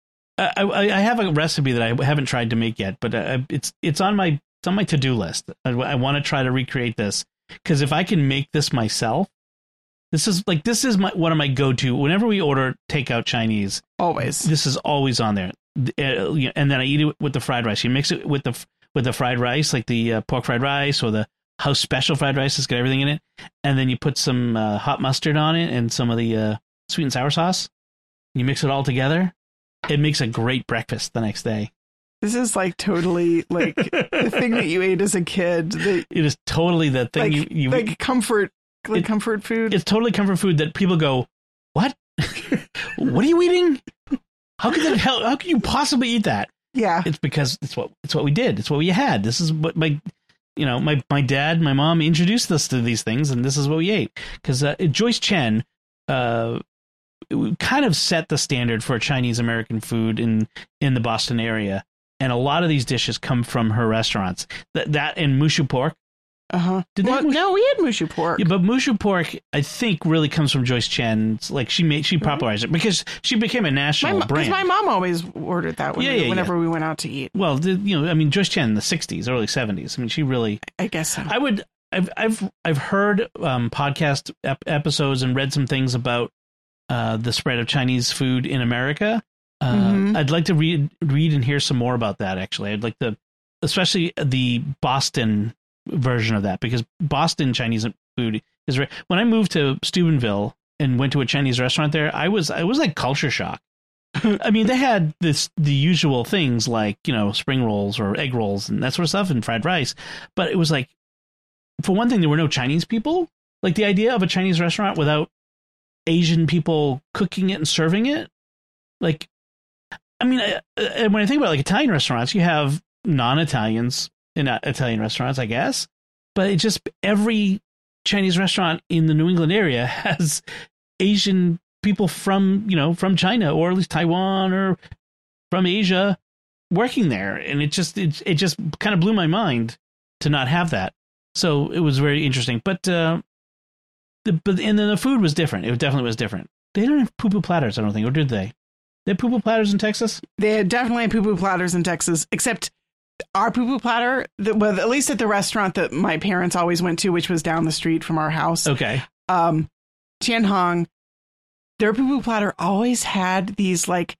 I I have a recipe that I haven't tried to make yet, but uh, it's it's on my it's on my to do list. I, I want to try to recreate this because if I can make this myself, this is like this is my one of my go to whenever we order takeout Chinese. Always, this is always on there. Uh, and then I eat it with the fried rice. You mix it with the with the fried rice, like the uh, pork fried rice or the house special fried rice. It's got everything in it. And then you put some uh, hot mustard on it and some of the uh, sweet and sour sauce. You mix it all together. It makes a great breakfast the next day. This is like totally like the thing that you ate as a kid. That, it is totally the thing like, you, you like comfort, like it, comfort food. It's totally comfort food that people go, what? What are you eating? How could that hell? How could you possibly eat that? Yeah, it's because it's what it's what we did. It's what we had. This is what my, you know, my my dad, my mom introduced us to these things, and this is what we ate. Because uh, Joyce Chen, uh, kind of set the standard for Chinese American food in in the Boston area, and a lot of these dishes come from her restaurants. That that and Mushu pork. Uh huh. Well, mushu? No, we had Mushu pork. Yeah, but Mushu pork, I think, really comes from Joyce Chen. It's like she made, she popularized it because she became a national my, brand. My mom always ordered that when yeah, we, yeah, whenever yeah. we went out to eat. Well, the, you know, I mean, Joyce Chen in the sixties, early seventies. I mean, she really. I guess so. I would. I've I've I've heard um, podcast ep- episodes and read some things about uh, the spread of Chinese food in America. Uh, mm-hmm. I'd like to read read and hear some more about that. Actually, I'd like to, especially the Boston version of that, because Boston Chinese food is re- when I moved to Steubenville and went to a Chinese restaurant there, I was I was like culture shock. I mean, they had this the usual things like, you know, spring rolls or egg rolls and that sort of stuff and fried rice, but it was like, for one thing, there were no Chinese people. Like the idea of a Chinese restaurant without Asian people cooking it and serving it, like, I mean, I, I, when I think about like Italian restaurants, you have non-Italians in Italian restaurants, I guess, but it just every Chinese restaurant in the New England area has Asian people from, you know, from China or at least Taiwan or from Asia working there, and it just it it just kind of blew my mind to not have that. So it was very interesting, but uh, the but and then the food was different. It definitely was different. They don't have poo-poo platters, I don't think, or did they? They had poo-poo platters in Texas? They had definitely had poo-poo platters in Texas, except our poo-poo platter, the, well, at least at the restaurant that my parents always went to, which was down the street from our house. Okay. Um, Tian Hong, their poo-poo platter always had these like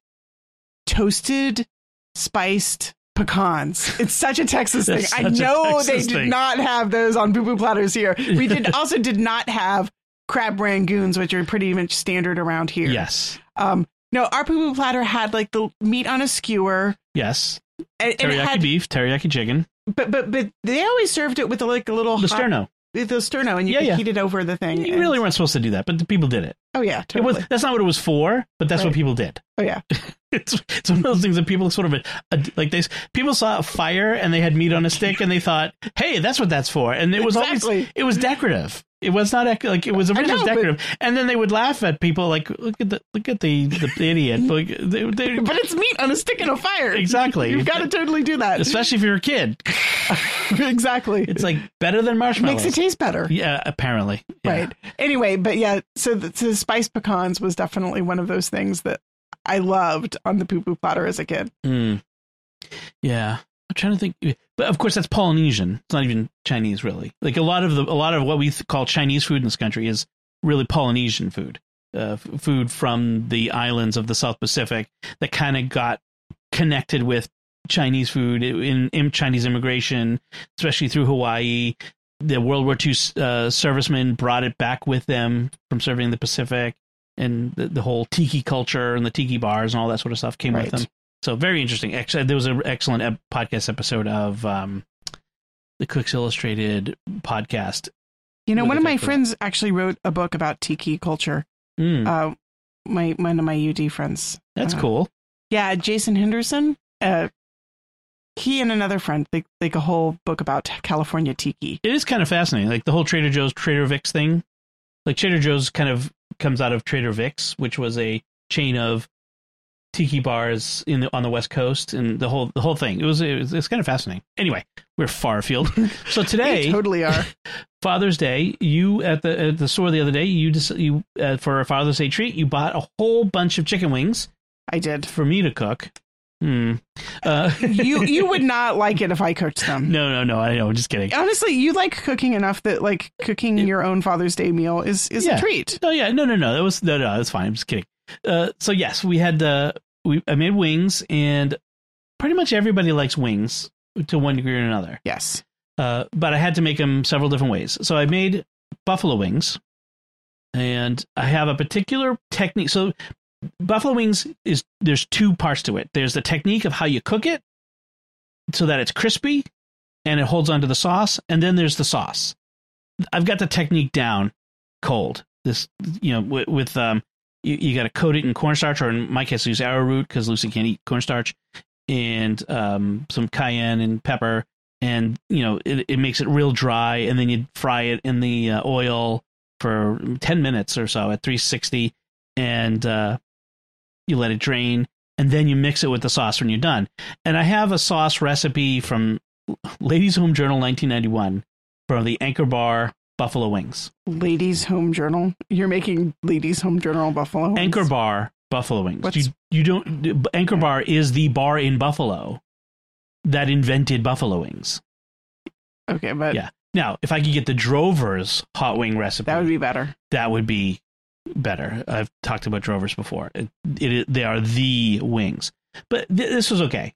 toasted, spiced pecans. It's such a Texas thing. I know they did thing. not have those on poo-poo platters here. We did also did not have crab rangoons, which are pretty much standard around here. Yes. Um, no, our poo-poo platter had like the meat on a skewer. Yes. And, teriyaki and had, beef, teriyaki chicken. But but but they always served it with like a little the hot, sterno. The sterno, and you yeah, could yeah. heat it over the thing. You and, really weren't supposed to do that, but the people did it. Oh yeah, totally. It was, that's not what it was for, but that's right. what people did. Oh yeah. It's it's one of those things that people sort of a, like they people saw a fire and they had meat on a stick and they thought, hey, that's what that's for, and it was exactly. always it was decorative. It was not like it was originally know, decorative, but, and then they would laugh at people like, look at the look at the, the, the idiot. Like, they, they, but it's meat on a stick in a fire. Exactly, you've got to totally do that, especially if you're a kid. Exactly, it's like better than marshmallows. Makes it taste better. Yeah, apparently. Yeah. Right. Anyway, but yeah, so the, so spiced pecans was definitely one of those things that I loved on the poo poo platter as a kid. Mm. Yeah. I'm trying to think, but of course that's Polynesian. It's not even Chinese, really. Like a lot of the, a lot of what we th- call Chinese food in this country is really Polynesian food, uh, f- food from the islands of the South Pacific that kind of got connected with Chinese food in, in Chinese immigration, especially through Hawaii. The World War Two uh, servicemen brought it back with them from serving in the Pacific, and the, the whole tiki culture and the tiki bars and all that sort of stuff came right. with them. So very interesting. Actually, there was an excellent ep- podcast episode of um, the Cooks Illustrated podcast. You know, one of my friends actually wrote a book about tiki culture. Mm. Uh, my one of my U D friends. That's uh, cool. Yeah, Jason Henderson. Uh, he and another friend like like a whole book about California tiki. It is kind of fascinating, like the whole Trader Joe's Trader Vic's thing. Like Trader Joe's kind of comes out of Trader Vic's, which was a chain of tiki bars in the, on the West Coast, and the whole the whole thing. It was it was it's kind of fascinating. Anyway, we're far afield. So today, we totally are. Father's Day. You at the at the store the other day. You just you uh, for a Father's Day treat. You bought a whole bunch of chicken wings. I did for me to cook. Hmm. Uh, you you would not like it if I cooked them. No, no, no. I know. I'm just kidding. Honestly, you like cooking enough that like cooking it, your own Father's Day meal is is yeah. a treat. No, yeah, no, no, no. That was no, no. That's fine. I'm just kidding. Uh, so yes, we had uh, we I made wings, and pretty much everybody likes wings to one degree or another. Yes. Uh, but I had to make them several different ways. So I made buffalo wings, and I have a particular technique. So buffalo wings is there's two parts to it. There's the technique of how you cook it so that it's crispy and it holds onto the sauce, and then there's the sauce. I've got the technique down cold. This, you know, with, with um, you, you got to coat it in cornstarch, or in my case, I use arrowroot because Lucy can't eat cornstarch, and um, some cayenne and pepper, and you know, it, it makes it real dry, and then you fry it in the uh, oil for ten minutes or so at three sixty, and uh, you let it drain, and then you mix it with the sauce when you're done. And I have a sauce recipe from Ladies Home Journal nineteen ninety-one from the Anchor Bar buffalo wings. Ladies Home Journal? You're making Ladies Home Journal buffalo wings? Anchor Bar buffalo wings. What's... You, you don't. Anchor Bar is the bar in Buffalo that invented buffalo wings. Okay, but yeah. Now, if I could get the Drover's hot wing recipe, that would be better. That would be better. I've talked about Drover's before. It, it they are the wings, but th- this was okay.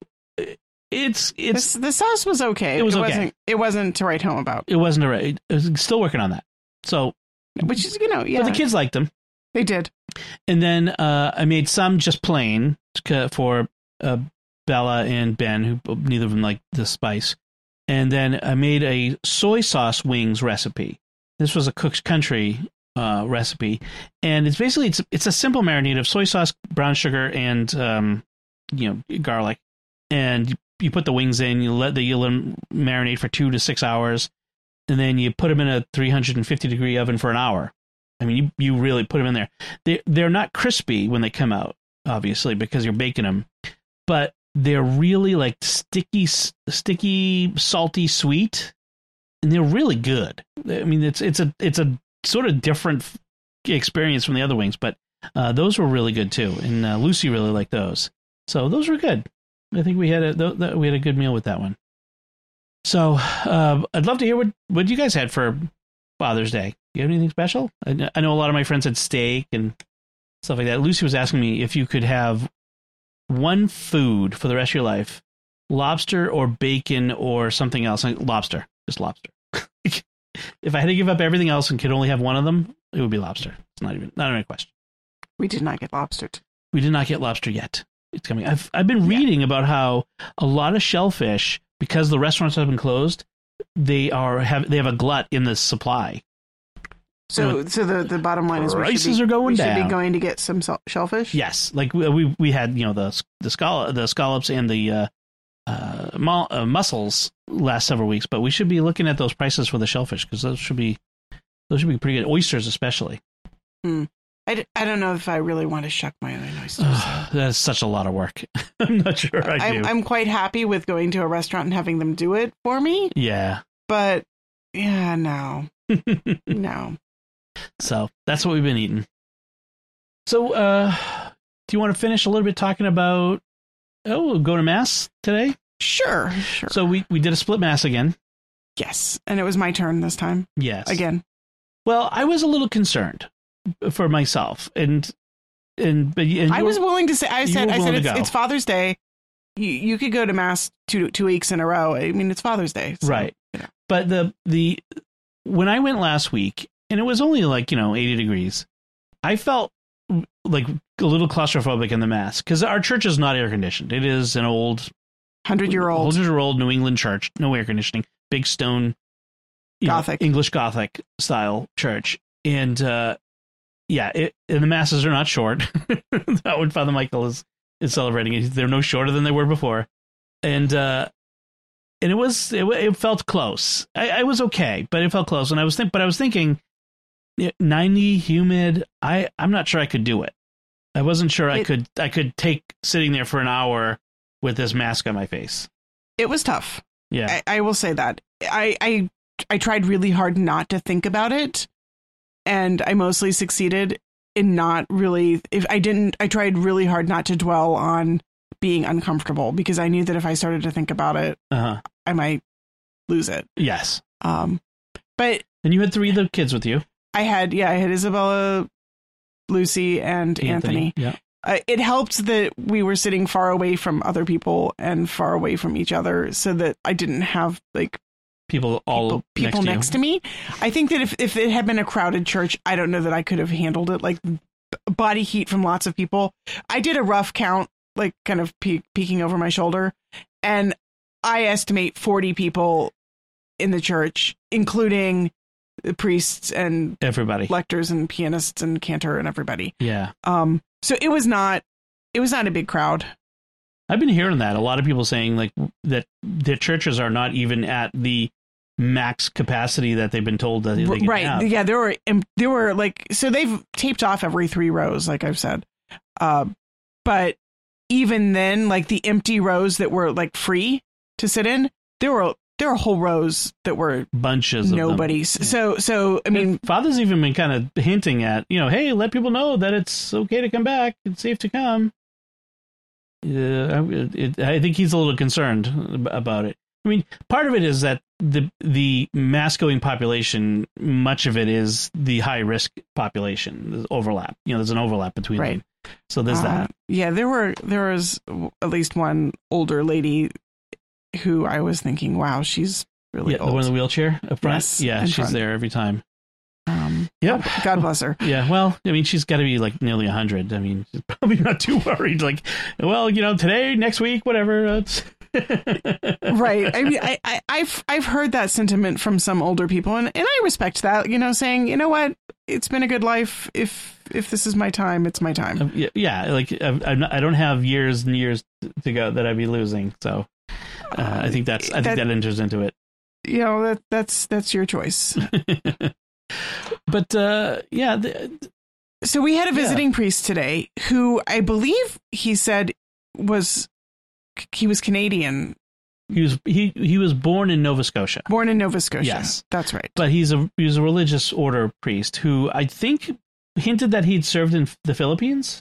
It's it's this, the sauce was okay. It was it okay. Wasn't, it wasn't to write home about. It wasn't a right. I was still working on that. So, which is you know yeah. But the kids liked them. They did. And then uh, I made some just plain for uh, Bella and Ben, who neither of them like the spice. And then I made a soy sauce wings recipe. This was a Cook's Country uh, recipe, and it's basically it's it's a simple marinade of soy sauce, brown sugar, and um, you know garlic. And you put the wings in. You let the you let them marinate for two to six hours, and then you put them in a three hundred fifty degree oven for an hour. I mean, you you really put them in there. They they're not crispy when they come out, obviously, because you're baking them, but they're really like sticky, sticky, salty, sweet, and they're really good. I mean, it's it's a it's a sort of different experience from the other wings, but uh, those were really good too, and uh, Lucy really liked those. So those were good. I think we had a th- th- we had a good meal with that one. So uh, I'd love to hear what what you guys had for Father's Day. Do you have anything special? I, I know a lot of my friends had steak and stuff like that. Lucy was asking me if you could have one food for the rest of your life, lobster or bacon or something else. Like lobster, just lobster. If I had to give up everything else and could only have one of them, it would be lobster. It's not even not even a question. We did not get lobster. We did not get lobster yet. It's coming. I've I've been reading yeah. about how a lot of shellfish, because the restaurants have been closed, they are have they have a glut in the supply. So, so, so the, the bottom line is we prices should be, are going we down. should be going to get some shellfish. Yes, like we we, we had you know the the scall- the scallops and the uh, uh, mu- uh, mussels last several weeks, but we should be looking at those prices for the shellfish because those should be those should be pretty good. Oysters especially. Hmm. I, d- I don't know if I really want to shuck my own oysters. That's such a lot of work. I'm not sure I do. I'm, I'm quite happy with going to a restaurant and having them do it for me. Yeah. But yeah, no, no. So that's what we've been eating. So, uh, do you want to finish a little bit talking about, oh, we'll go to Mass today? Sure, sure. So we, we did a split Mass again. Yes. And it was my turn this time. Yes. Again. Well, I was a little concerned for myself. And, and, but and I was willing to say, I said, I said, it's, go. it's Father's Day. You, you could go to Mass two, two weeks in a row. I mean, it's Father's Day. So, right. You know. But the, the, when I went last week, and it was only like, you know, eighty degrees, I felt like a little claustrophobic in the Mass because our church is not air conditioned. It is an old hundred year old, hundred year old New England church, no air conditioning, big stone, Gothic, know, English Gothic style church. And, uh, yeah, it, and the Masses are not short. That one Father Michael is, is celebrating. They're no shorter than they were before. And, uh, and it was, it, it felt close. I, I was okay, but it felt close. And I was think, but I was thinking, ninety humid. I I'm not sure I could do it. I wasn't sure I It- could I could take sitting there for an hour with this mask on my face. It was tough. Yeah. I, I will say that. I, I I tried really hard not to think about it, and I mostly succeeded in not really. If I didn't, I tried really hard not to dwell on being uncomfortable, because I knew that if I started to think about it, Uh-huh. I might lose it. Yes. Um, but And you had three of the kids with you. I had, yeah, I had Isabella, Lucy, and Anthony. Yeah. Uh, it helped that we were sitting far away from other people and far away from each other, so that I didn't have like People all people, people next, next, to, to me. I think that if, if it had been a crowded church, I don't know that I could have handled it. Like b- body heat from lots of people. I did a rough count, like kind of pe- peeking over my shoulder, and I estimate forty people in the church, including the priests and everybody. lectors and pianists and cantor and everybody. Yeah. Um, so it was not, it was not a big crowd. I've been hearing that. A lot of people saying like that the churches are not even at the max capacity that they've been told that they can Right. have. Yeah. There were, um, there were like, so they've taped off every three rows, like I've said. Uh, but even then, like the empty rows that were like free to sit in, there were, there were whole rows that were Bunches of nobody's. them. So, so, I mean, Father's even been kind of hinting at, you know, hey, let people know that it's okay to come back. It's safe to come. Yeah, it, it, I think he's a little concerned about it. I mean, part of it is that the the mass going population, much of it is the high risk population. There's overlap. You know, there's an overlap between Right. them. So there's uh, that. yeah, there were, there was at least one older lady who I was thinking, wow, she's really Yeah, the old. one in the wheelchair up front. Yes, yeah, in she's front. there every time. Um, Yep. God bless her. Yeah, well, I mean, she's got to be like nearly one hundred. I mean, she's probably not too worried. Like, well, you know, today, next week, whatever. It's Right. I mean, I, I, I've I've heard that sentiment from some older people, and, and I respect that. You know, saying, you know what, it's been a good life. If if this is my time, it's my time. yeah, yeah, like I'm I'm not, I don't have years and years to go that I'd be losing. So uh, I think that's I think that- that enters into it. You know, that that's that's your choice. But uh, yeah, the, So we had a Yeah. visiting priest today who I believe he said was he was Canadian, he was he he was born in Nova Scotia, born in Nova Scotia. Yes. That's right. but he's a he's a religious order priest who I think hinted that he'd served in the Philippines.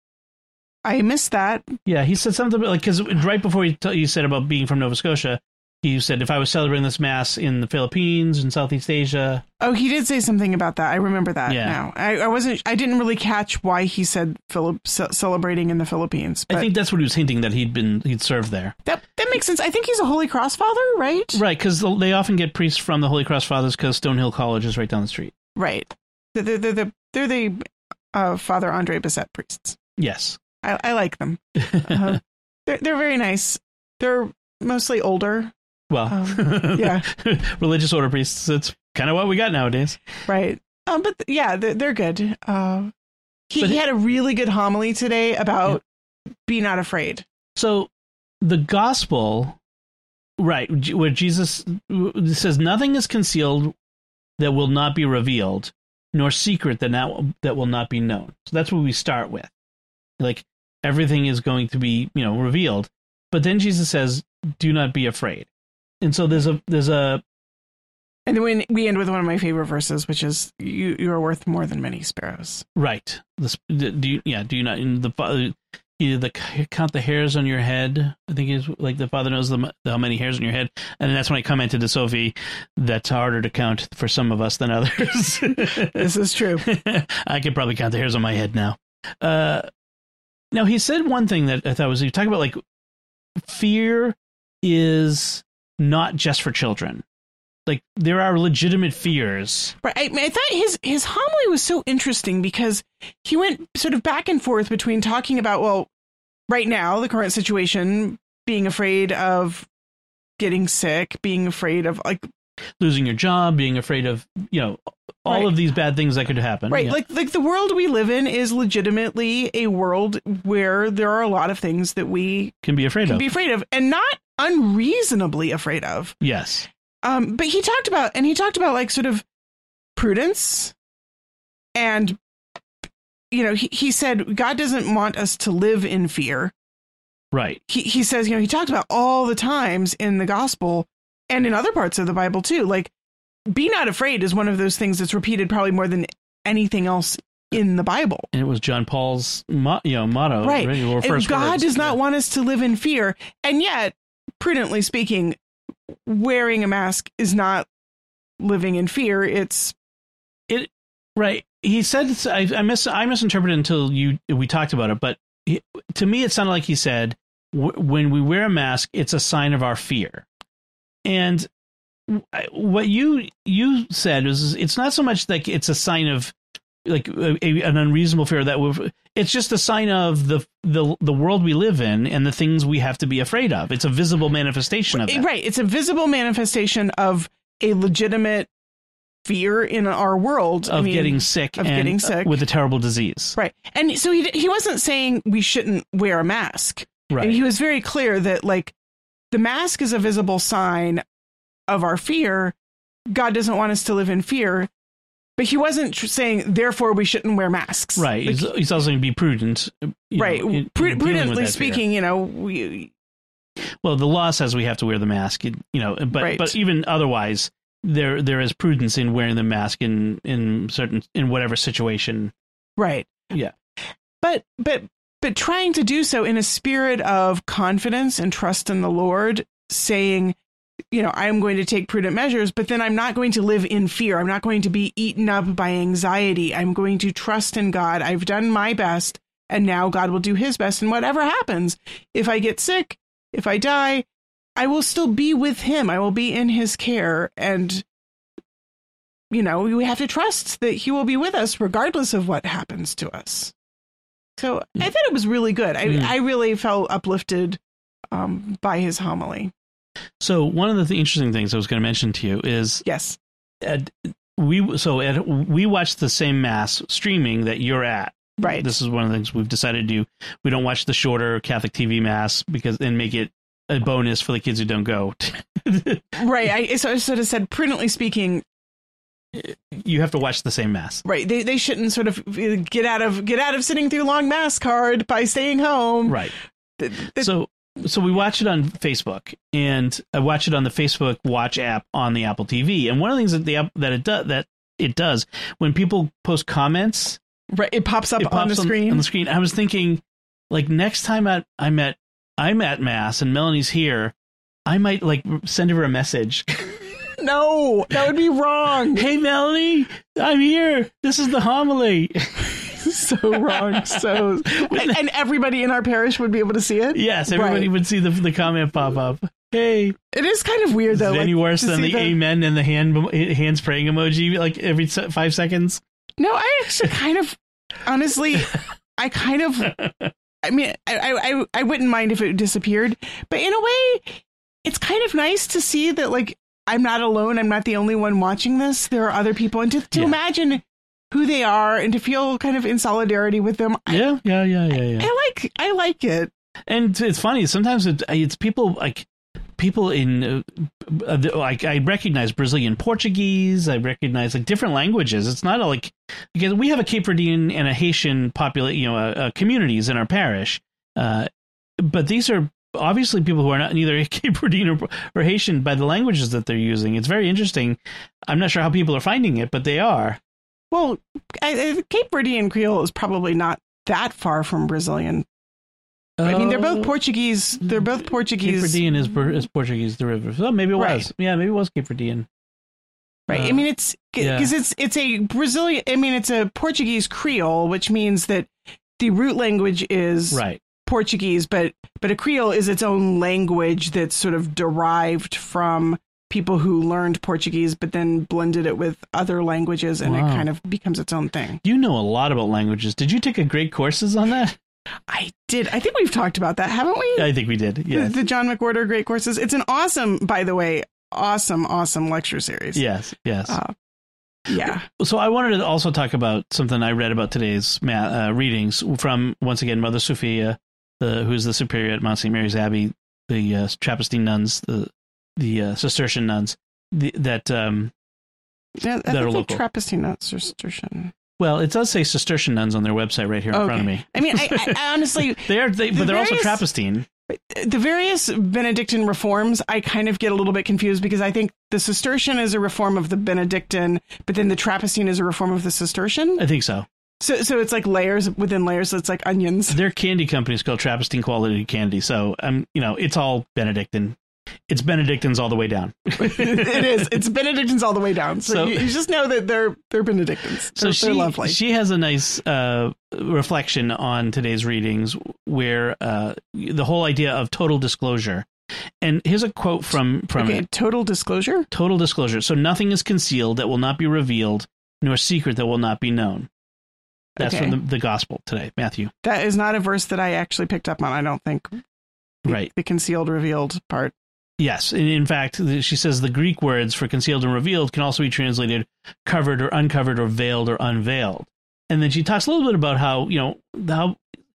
I missed that. Yeah, he said something about, like, because right before you, t- you said about being from Nova Scotia, he said if I was celebrating this mass in the Philippines and Southeast Asia. Oh, he did say something about that. I remember that Yeah. now. I, I wasn't. I didn't really catch why he said Philip ce- celebrating in the Philippines. But I think that's what he was hinting, that he'd been he'd served there. that that makes sense. I think he's a Holy Cross father, right? Right, because they often get priests from the Holy Cross Fathers because Stonehill College is right down the street. Right. They're they're they're, the they're the uh, Father Andre Bessette priests. Yes. I, I like them. Uh, they're they're very nice. They're mostly older. Well, Um, yeah. religious order priests, it's kind of what we got nowadays. Right. Um, but yeah, they're, they're good. Uh, he, But he it- had a really good homily today about be not afraid. So the gospel, right, J- where Jesus w- says nothing is concealed that will not be revealed, nor secret that not, that will not be known. So that's what we start with. Like, everything is going to be, you know, revealed. But then Jesus says, do not be afraid. And so there's a there's a And then we, we end with one of my favorite verses, which is you you are worth more than many sparrows. right. This, do you, yeah, do you not in the father either the count the hairs on your head? I think is like the Father knows the, how many hairs on your head, and that's when I commented to Sophie that's harder to count for some of us than others. This is true. I could probably count the hairs on my head now. Uh, now he said one thing that I thought was, he talked about like fear is not just for children. Like, there are legitimate fears. Right. I, I thought his his homily was so interesting because he went sort of back and forth between talking about, well, right now, the current situation, being afraid of getting sick, being afraid of like Losing your job, being afraid of, you know, all Right. of these bad things that could happen. right, Yeah. like like the world we live in is legitimately a world where there are a lot of things that we can be afraid can of. be afraid of and not unreasonably afraid of. Yes. Um, but he talked about, and he talked about like sort of prudence and you know, he, he said God doesn't want us to live in fear. Right. He he says, you know, he talked about all the times in the gospel and in other parts of the Bible, too. Like, be not afraid is one of those things that's repeated probably more than anything else in the Bible. And it was John Paul's mo- you know, motto. Right. right? Or And first God words. does not Yeah. want us to live in fear. And yet, prudently speaking, wearing a mask is not living in fear. It's It right. He said it's, I, I mis I misinterpreted until you we talked about it, but he, to me it sounded like he said w- when we wear a mask, it's a sign of our fear. And w- what you you said was it's not so much like it's a sign of like a, a, an unreasonable fear that we're, it's just a sign of the the the world we live in and the things we have to be afraid of. It's a visible manifestation of that. right. It's a visible manifestation of a legitimate fear in our world Of I mean, getting sick of and getting sick. with a terrible disease. Right. And so he he wasn't saying we shouldn't wear a mask. Right. And he was very clear that like the mask is a visible sign of our fear. God doesn't want us to live in fear. But he wasn't tr- saying, therefore, we shouldn't wear masks. Right. Like, he's, he's also going to be prudent. you right. know, in- Pru- in dealing with prudently that fear. speaking, you know, we, Well, the law says we have to wear the mask, you know, but Right. but even otherwise, there there is prudence in wearing the mask in in certain in whatever situation. right. Yeah. But but but trying to do so in a spirit of confidence and trust in the Lord, saying, you know, I am going to take prudent measures, but then I'm not going to live in fear. I'm not going to be eaten up by anxiety. I'm going to trust in God. I've done my best, and now God will do his best. And whatever happens, if I get sick, if I die, I will still be with him. I will be in his care. And, you know, we have to trust that he will be with us regardless of what happens to us. So I thought it was really good. I, Mm. I really felt uplifted um, by his homily. So one of the th- interesting things I was going to mention to you is Yes. at, we so at, we watched the same mass streaming that you're at. Right. This is one of the things we've decided to do. We don't watch the shorter Catholic T V mass because then make it a bonus for the kids who don't go. Right. I so I sort of said, prudently speaking, You have to watch the same mass. right. They they shouldn't sort of get out of get out of sitting through long mass card by staying home. Right. Th- th- So so we watch it on Facebook, and I watch it on the Facebook Watch app on the Apple T V. And one of the things that the app that it does that it does when people post comments, right. It pops up it on pops the screen. On the screen, I was thinking, like next time I, I'm at I'm at mass and Melanie's here, I might like send her a message. No, that would be wrong. Hey Melanie, I'm here. This is the homily. So wrong. So and, and everybody in our parish would be able to see it. Yes, everybody Right. would see the the comment pop up. Hey, It is kind of weird though. is it like, any worse to than see the, amen and the hand hands praying emoji like every se- five seconds? No, I actually kind of, honestly, I kind of, I mean, I, I, I wouldn't mind if it disappeared, but in a way, it's kind of nice to see that, like, I'm not alone. I'm not the only one watching this. There are other people, and to, to Yeah. imagine who they are and to feel kind of in solidarity with them. I, Yeah, yeah, yeah, yeah, yeah. I like, I like it. And it's funny. Sometimes it, it's people like people in uh, uh, like I recognize Brazilian Portuguese. I recognize like different languages. It's not a, like because we have a Cape Verdean and a Haitian popula- you know, uh, uh, communities in our parish. Uh, but these are obviously people who are not neither Cape Verdean or, or Haitian by the languages that they're using. It's very interesting. I'm not sure how people are finding it, but they are. Well, I, I, Cape Verdean Creole is probably not that far from Brazilian. I mean, they're both Oh, Portuguese. They're both Cape Portuguese. Verdean is, is Portuguese derivative. So maybe it was. Right. Yeah, maybe it was Cape Verdean. Right. Uh, I mean, it's yeah. because it's it's a Brazilian. I mean, it's a Portuguese Creole, which means that the root language is Right. Portuguese, but but a Creole is its own language that's sort of derived from people who learned Portuguese, but then blended it with other languages, and Wow. it kind of becomes its own thing. You know a lot about languages. Did you take a great courses on that? I did. I think we've talked about that, haven't we? I think we did. Yes. The, the John McWhorter Great Courses. It's an awesome, by the way, awesome, awesome lecture series. Yes. Yes. Uh, yeah. So I wanted to also talk about something I read about today's ma- uh, readings from, once again, Mother Sophia, the who's the superior at Mount Saint Mary's Abbey, the uh, Trappistine nuns, the the uh, Cistercian nuns, the, that um, Yeah, I that are think local. Trappistine, not Cistercian. Well, it does say Cistercian nuns on their website right here in Okay. front of me. I mean, I, I honestly, They are, they, the but they're also various- Trappistine. the various Benedictine reforms, I kind of get a little bit confused because I think the Cistercian is a reform of the Benedictine, but then the Trappistine is a reform of the Cistercian. I think so. So, so it's like layers within layers. So it's like onions. Their candy company is called Trappistine Quality Candy. So, um, you know, it's all Benedictine. It's Benedictines all the way down. It is. It's Benedictines all the way down. So, So- you, you just know that they're they're Benedictines. So They're, she, they're lovely. she has a nice uh, reflection on today's readings where uh, the whole idea of total disclosure. And here's a quote from, from okay, it. total disclosure. Total disclosure. So nothing is concealed that will not be revealed, nor secret that will not be known. That's Okay. from the, the gospel today, Matthew. That is not a verse that I actually picked up on. I don't think. The, Right. The concealed, revealed part. Yes. In, in fact, the- she says the Greek words for concealed and revealed can also be translated covered or uncovered or veiled or unveiled. And then she talks a little bit about how, you know, how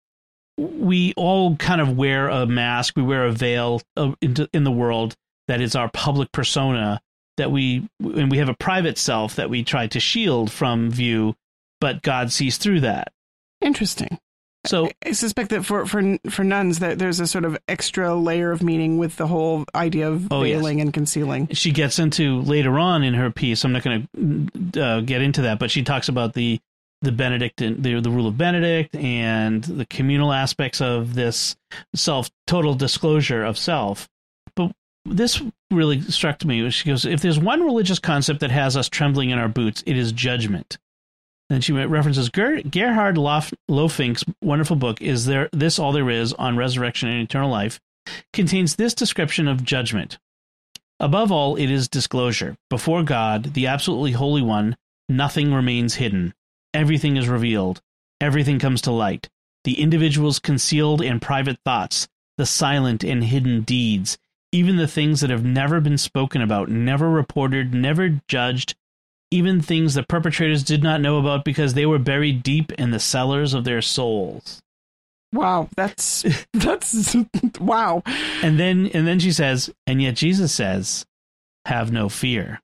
we all kind of wear a mask, we wear a veil uh, into, in the world that is our public persona that we, and we have a private self that we try to shield from view, but God sees through that. Interesting. So I suspect that for for for nuns, that there's a sort of extra layer of meaning with the whole idea of Oh, yes. veiling and concealing. she gets into later on in her piece. I'm not going to uh, get into that, but she talks about the the Benedictine, the the rule of Benedict, and the communal aspects of this self total disclosure of self. But this really struck me. She goes, "If there's one religious concept that has us trembling in our boots, it is judgment." And she references Ger- Gerhard Lof- Lofink's wonderful book, Is There This All There Is on Resurrection and Eternal Life, contains this description of judgment. Above all, it is disclosure. Before God, the absolutely holy one, nothing remains hidden. Everything is revealed. Everything comes to light. The individual's concealed and private thoughts, the silent and hidden deeds, even the things that have never been spoken about, never reported, never judged, even things the perpetrators did not know about because they were buried deep in the cellars of their souls. Wow, that's that's wow. And then and then she says, and yet Jesus says, have no fear.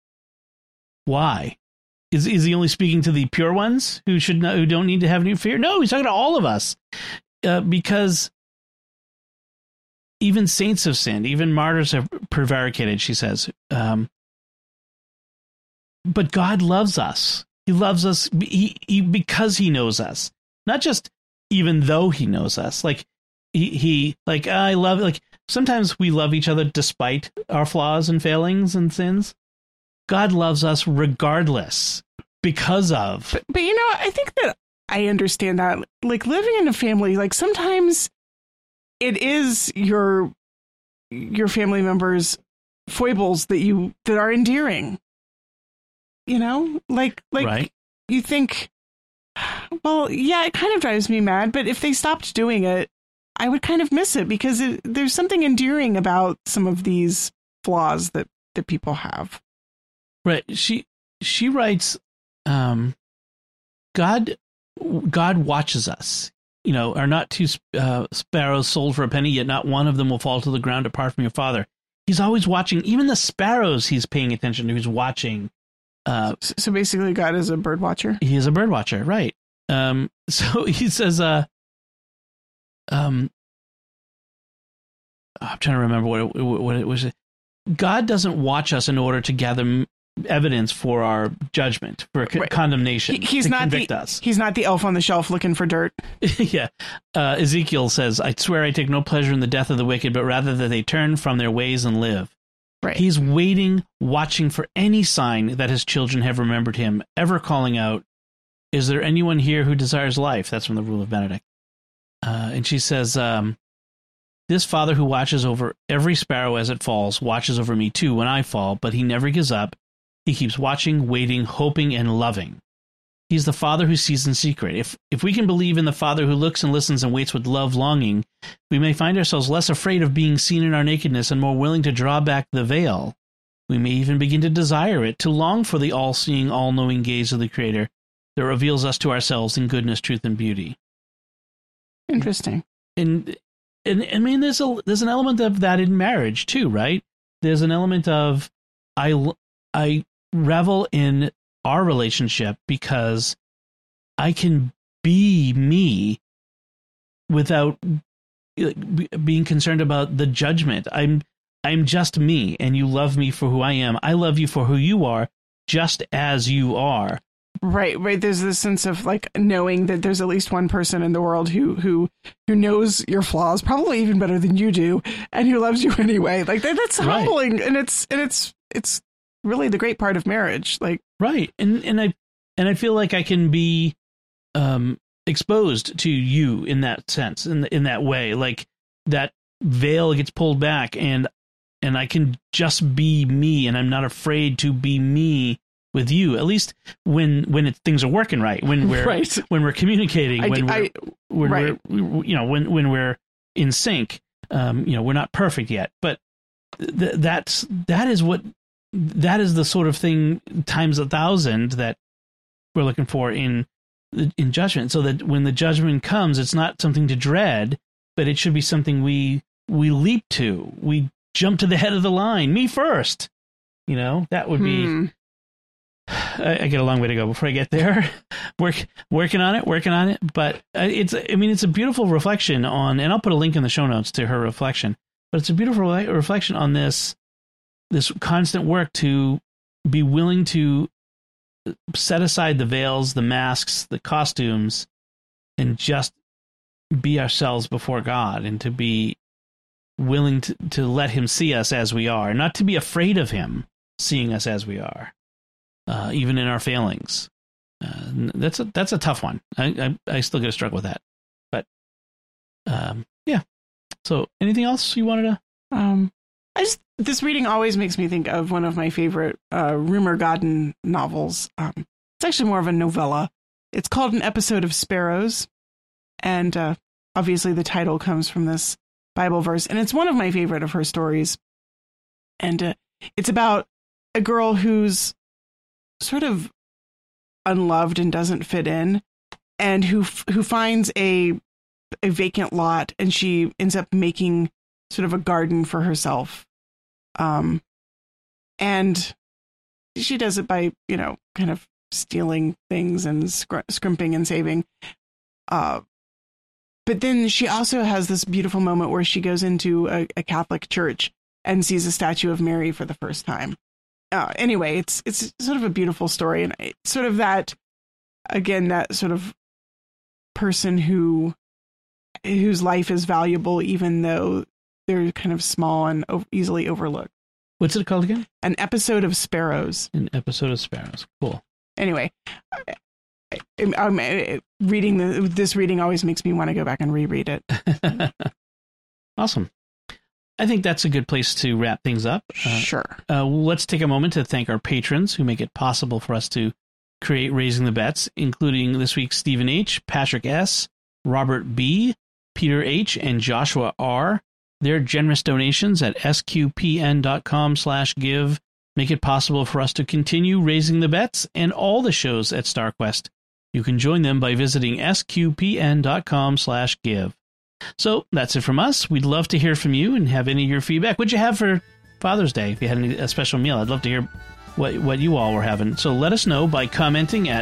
Why? Is is he only speaking to the pure ones who should not, who don't need to have any fear? No, he's talking to all of us. Uh, because even saints have sinned, even martyrs have prevaricated, she says. Um, but God loves us. He loves us he, he, because he knows us. Not just even though he knows us. Like, he, he like, I love, like, sometimes we love each other despite our flaws and failings and sins. God loves us regardless because of. But, but you know, I think that I understand that. Like living in a family, like sometimes it is your your family members' foibles that you that are endearing. You know, like like Right. you think, well, yeah, it kind of drives me mad. But if they stopped doing it, I would kind of miss it because it, there's something endearing about some of these flaws that that people have. Right. She she writes, um, God God watches us. You know, are not two uh, sparrows sold for a penny, yet not one of them will fall to the ground apart from your Father. He's always watching. Even the sparrows, he's paying attention to. He's watching. Uh, So, so basically, God is a bird watcher. he is a bird watcher, right? Um, so he says, uh, um, I'm trying to remember what it, what it was. God doesn't watch us in order to gather m- evidence for our judgment, for c- Right. condemnation, He- he's to not convict the us. he's not the elf on the shelf looking for dirt. Yeah. Uh, Ezekiel says, I swear I take no pleasure in the death of the wicked, but rather that they turn from their ways and live. Right. He's waiting, watching for any sign that his children have remembered him, ever calling out, is there anyone here who desires life? That's from the Rule of Benedict. Uh, and she says, um, this Father who watches over every sparrow as it falls, watches over me too when I fall, but he never gives up. He keeps watching, waiting, hoping, and loving. He's the Father who sees in secret. If if we can believe in the Father who looks and listens and waits with love longing, we may find ourselves less afraid of being seen in our nakedness and more willing to draw back the veil. We may even begin to desire it, to long for the all-seeing, all-knowing gaze of the Creator that reveals us to ourselves in goodness, truth, and beauty. Interesting. And, and I mean, there's a there's an element of that in marriage too, right? There's an element of I I revel in our relationship because I can be me without being concerned about the judgment. I'm I'm just me, and you love me for who I am. I love you for who you are, just as you are. Right, right. There's this sense of like knowing that there's at least one person in the world who who who knows your flaws, probably even better than you do, and who loves you anyway. Like that, that's Right. humbling, and it's and it's it's really the great part of marriage. Like Right, and and I and I feel like I can be um, exposed to you in that sense, in in that way. Like that veil gets pulled back, and and I can just be me, and I'm not afraid to be me with you. At least when when it, things are working right, when we're Right. when we're communicating, I when d- we're I- when right. we're we- you know when when we're in sync. Um, you know, we're not perfect yet, but th- that's that is what that is the sort of thing times a thousand that we're looking for in in judgment. So that when the judgment comes, it's not something to dread, but it should be something we we leap to. We jump to the head of the line. Me first. You know, that would be. hmm. I, I get a long way to go before I get there. Work, working on it, working on it. But uh, it's, I mean, it's a beautiful reflection on, and I'll put a link in the show notes to her reflection. But it's a beautiful re- reflection on this, this constant work to be willing to set aside the veils, the masks, the costumes, and just be ourselves before God, and to be willing to, to let Him see us as we are, not to be afraid of Him seeing us as we are. Uh, even in our failings, uh, that's a that's a tough one. I I, I still get a struggle with that, but um, yeah. So, anything else you wanted to? Um, I just this reading always makes me think of one of my favorite uh, Rumer Godden novels. Um, it's actually more of a novella. It's called An Episode of Sparrows, and uh, obviously the title comes from this Bible verse, and it's one of my favorite of her stories. And uh, it's about a girl who's sort of unloved and doesn't fit in, and who who finds a a vacant lot, and she ends up making sort of a garden for herself. Um, and she does it by, you know, kind of stealing things and scr- scrimping and saving. Uh, but then she also has this beautiful moment where she goes into a, a Catholic church and sees a statue of Mary for the first time. Uh, anyway, it's it's sort of a beautiful story, and it's sort of that, again, that sort of person who whose life is valuable even though they're kind of small and o- easily overlooked. What's it called again? An Episode of Sparrows. An Episode of Sparrows. Cool. Anyway, I, I, I'm, I, reading the, this reading always makes me want to go back and reread it. Awesome. I think that's a good place to wrap things up. Uh, Sure. Uh, let's take a moment to thank our patrons who make it possible for us to create Raising the Bets, including this week Stephen H., Patrick S., Robert B., Peter H., and Joshua R. Their generous donations at sqpn.com slash give make it possible for us to continue Raising the Bets and all the shows at StarQuest. You can join them by visiting sqpn.com slash give. So that's it from us. We'd love to hear from you and have any of your feedback. What'd you have for Father's Day? If you had any, a special meal, I'd love to hear what what you all were having. So let us know by commenting at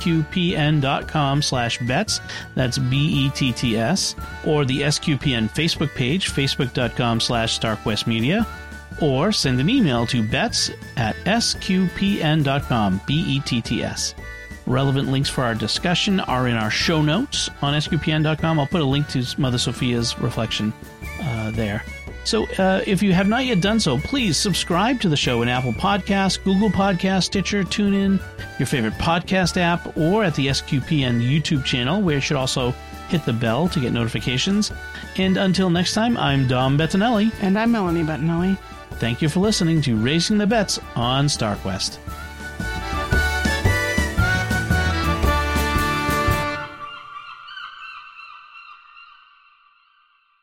sqpn.com slash bets. That's B E T T S. Or the S Q P N Facebook page, facebook.com slash StarQuestMedia. Or send an email to bets at sqpn.com, B E T T S. Relevant links for our discussion are in our show notes on S Q P N dot com. I'll put a link to Mother Sophia's reflection uh, there. So uh, if you have not yet done so, please subscribe to the show in Apple Podcasts, Google Podcasts, Stitcher, TuneIn, your favorite podcast app, or at the S Q P N YouTube channel, where you should also hit the bell to get notifications. And until next time, I'm Dom Bettinelli. And I'm Melanie Bettinelli. Thank you for listening to Raising the Bets on StarQuest.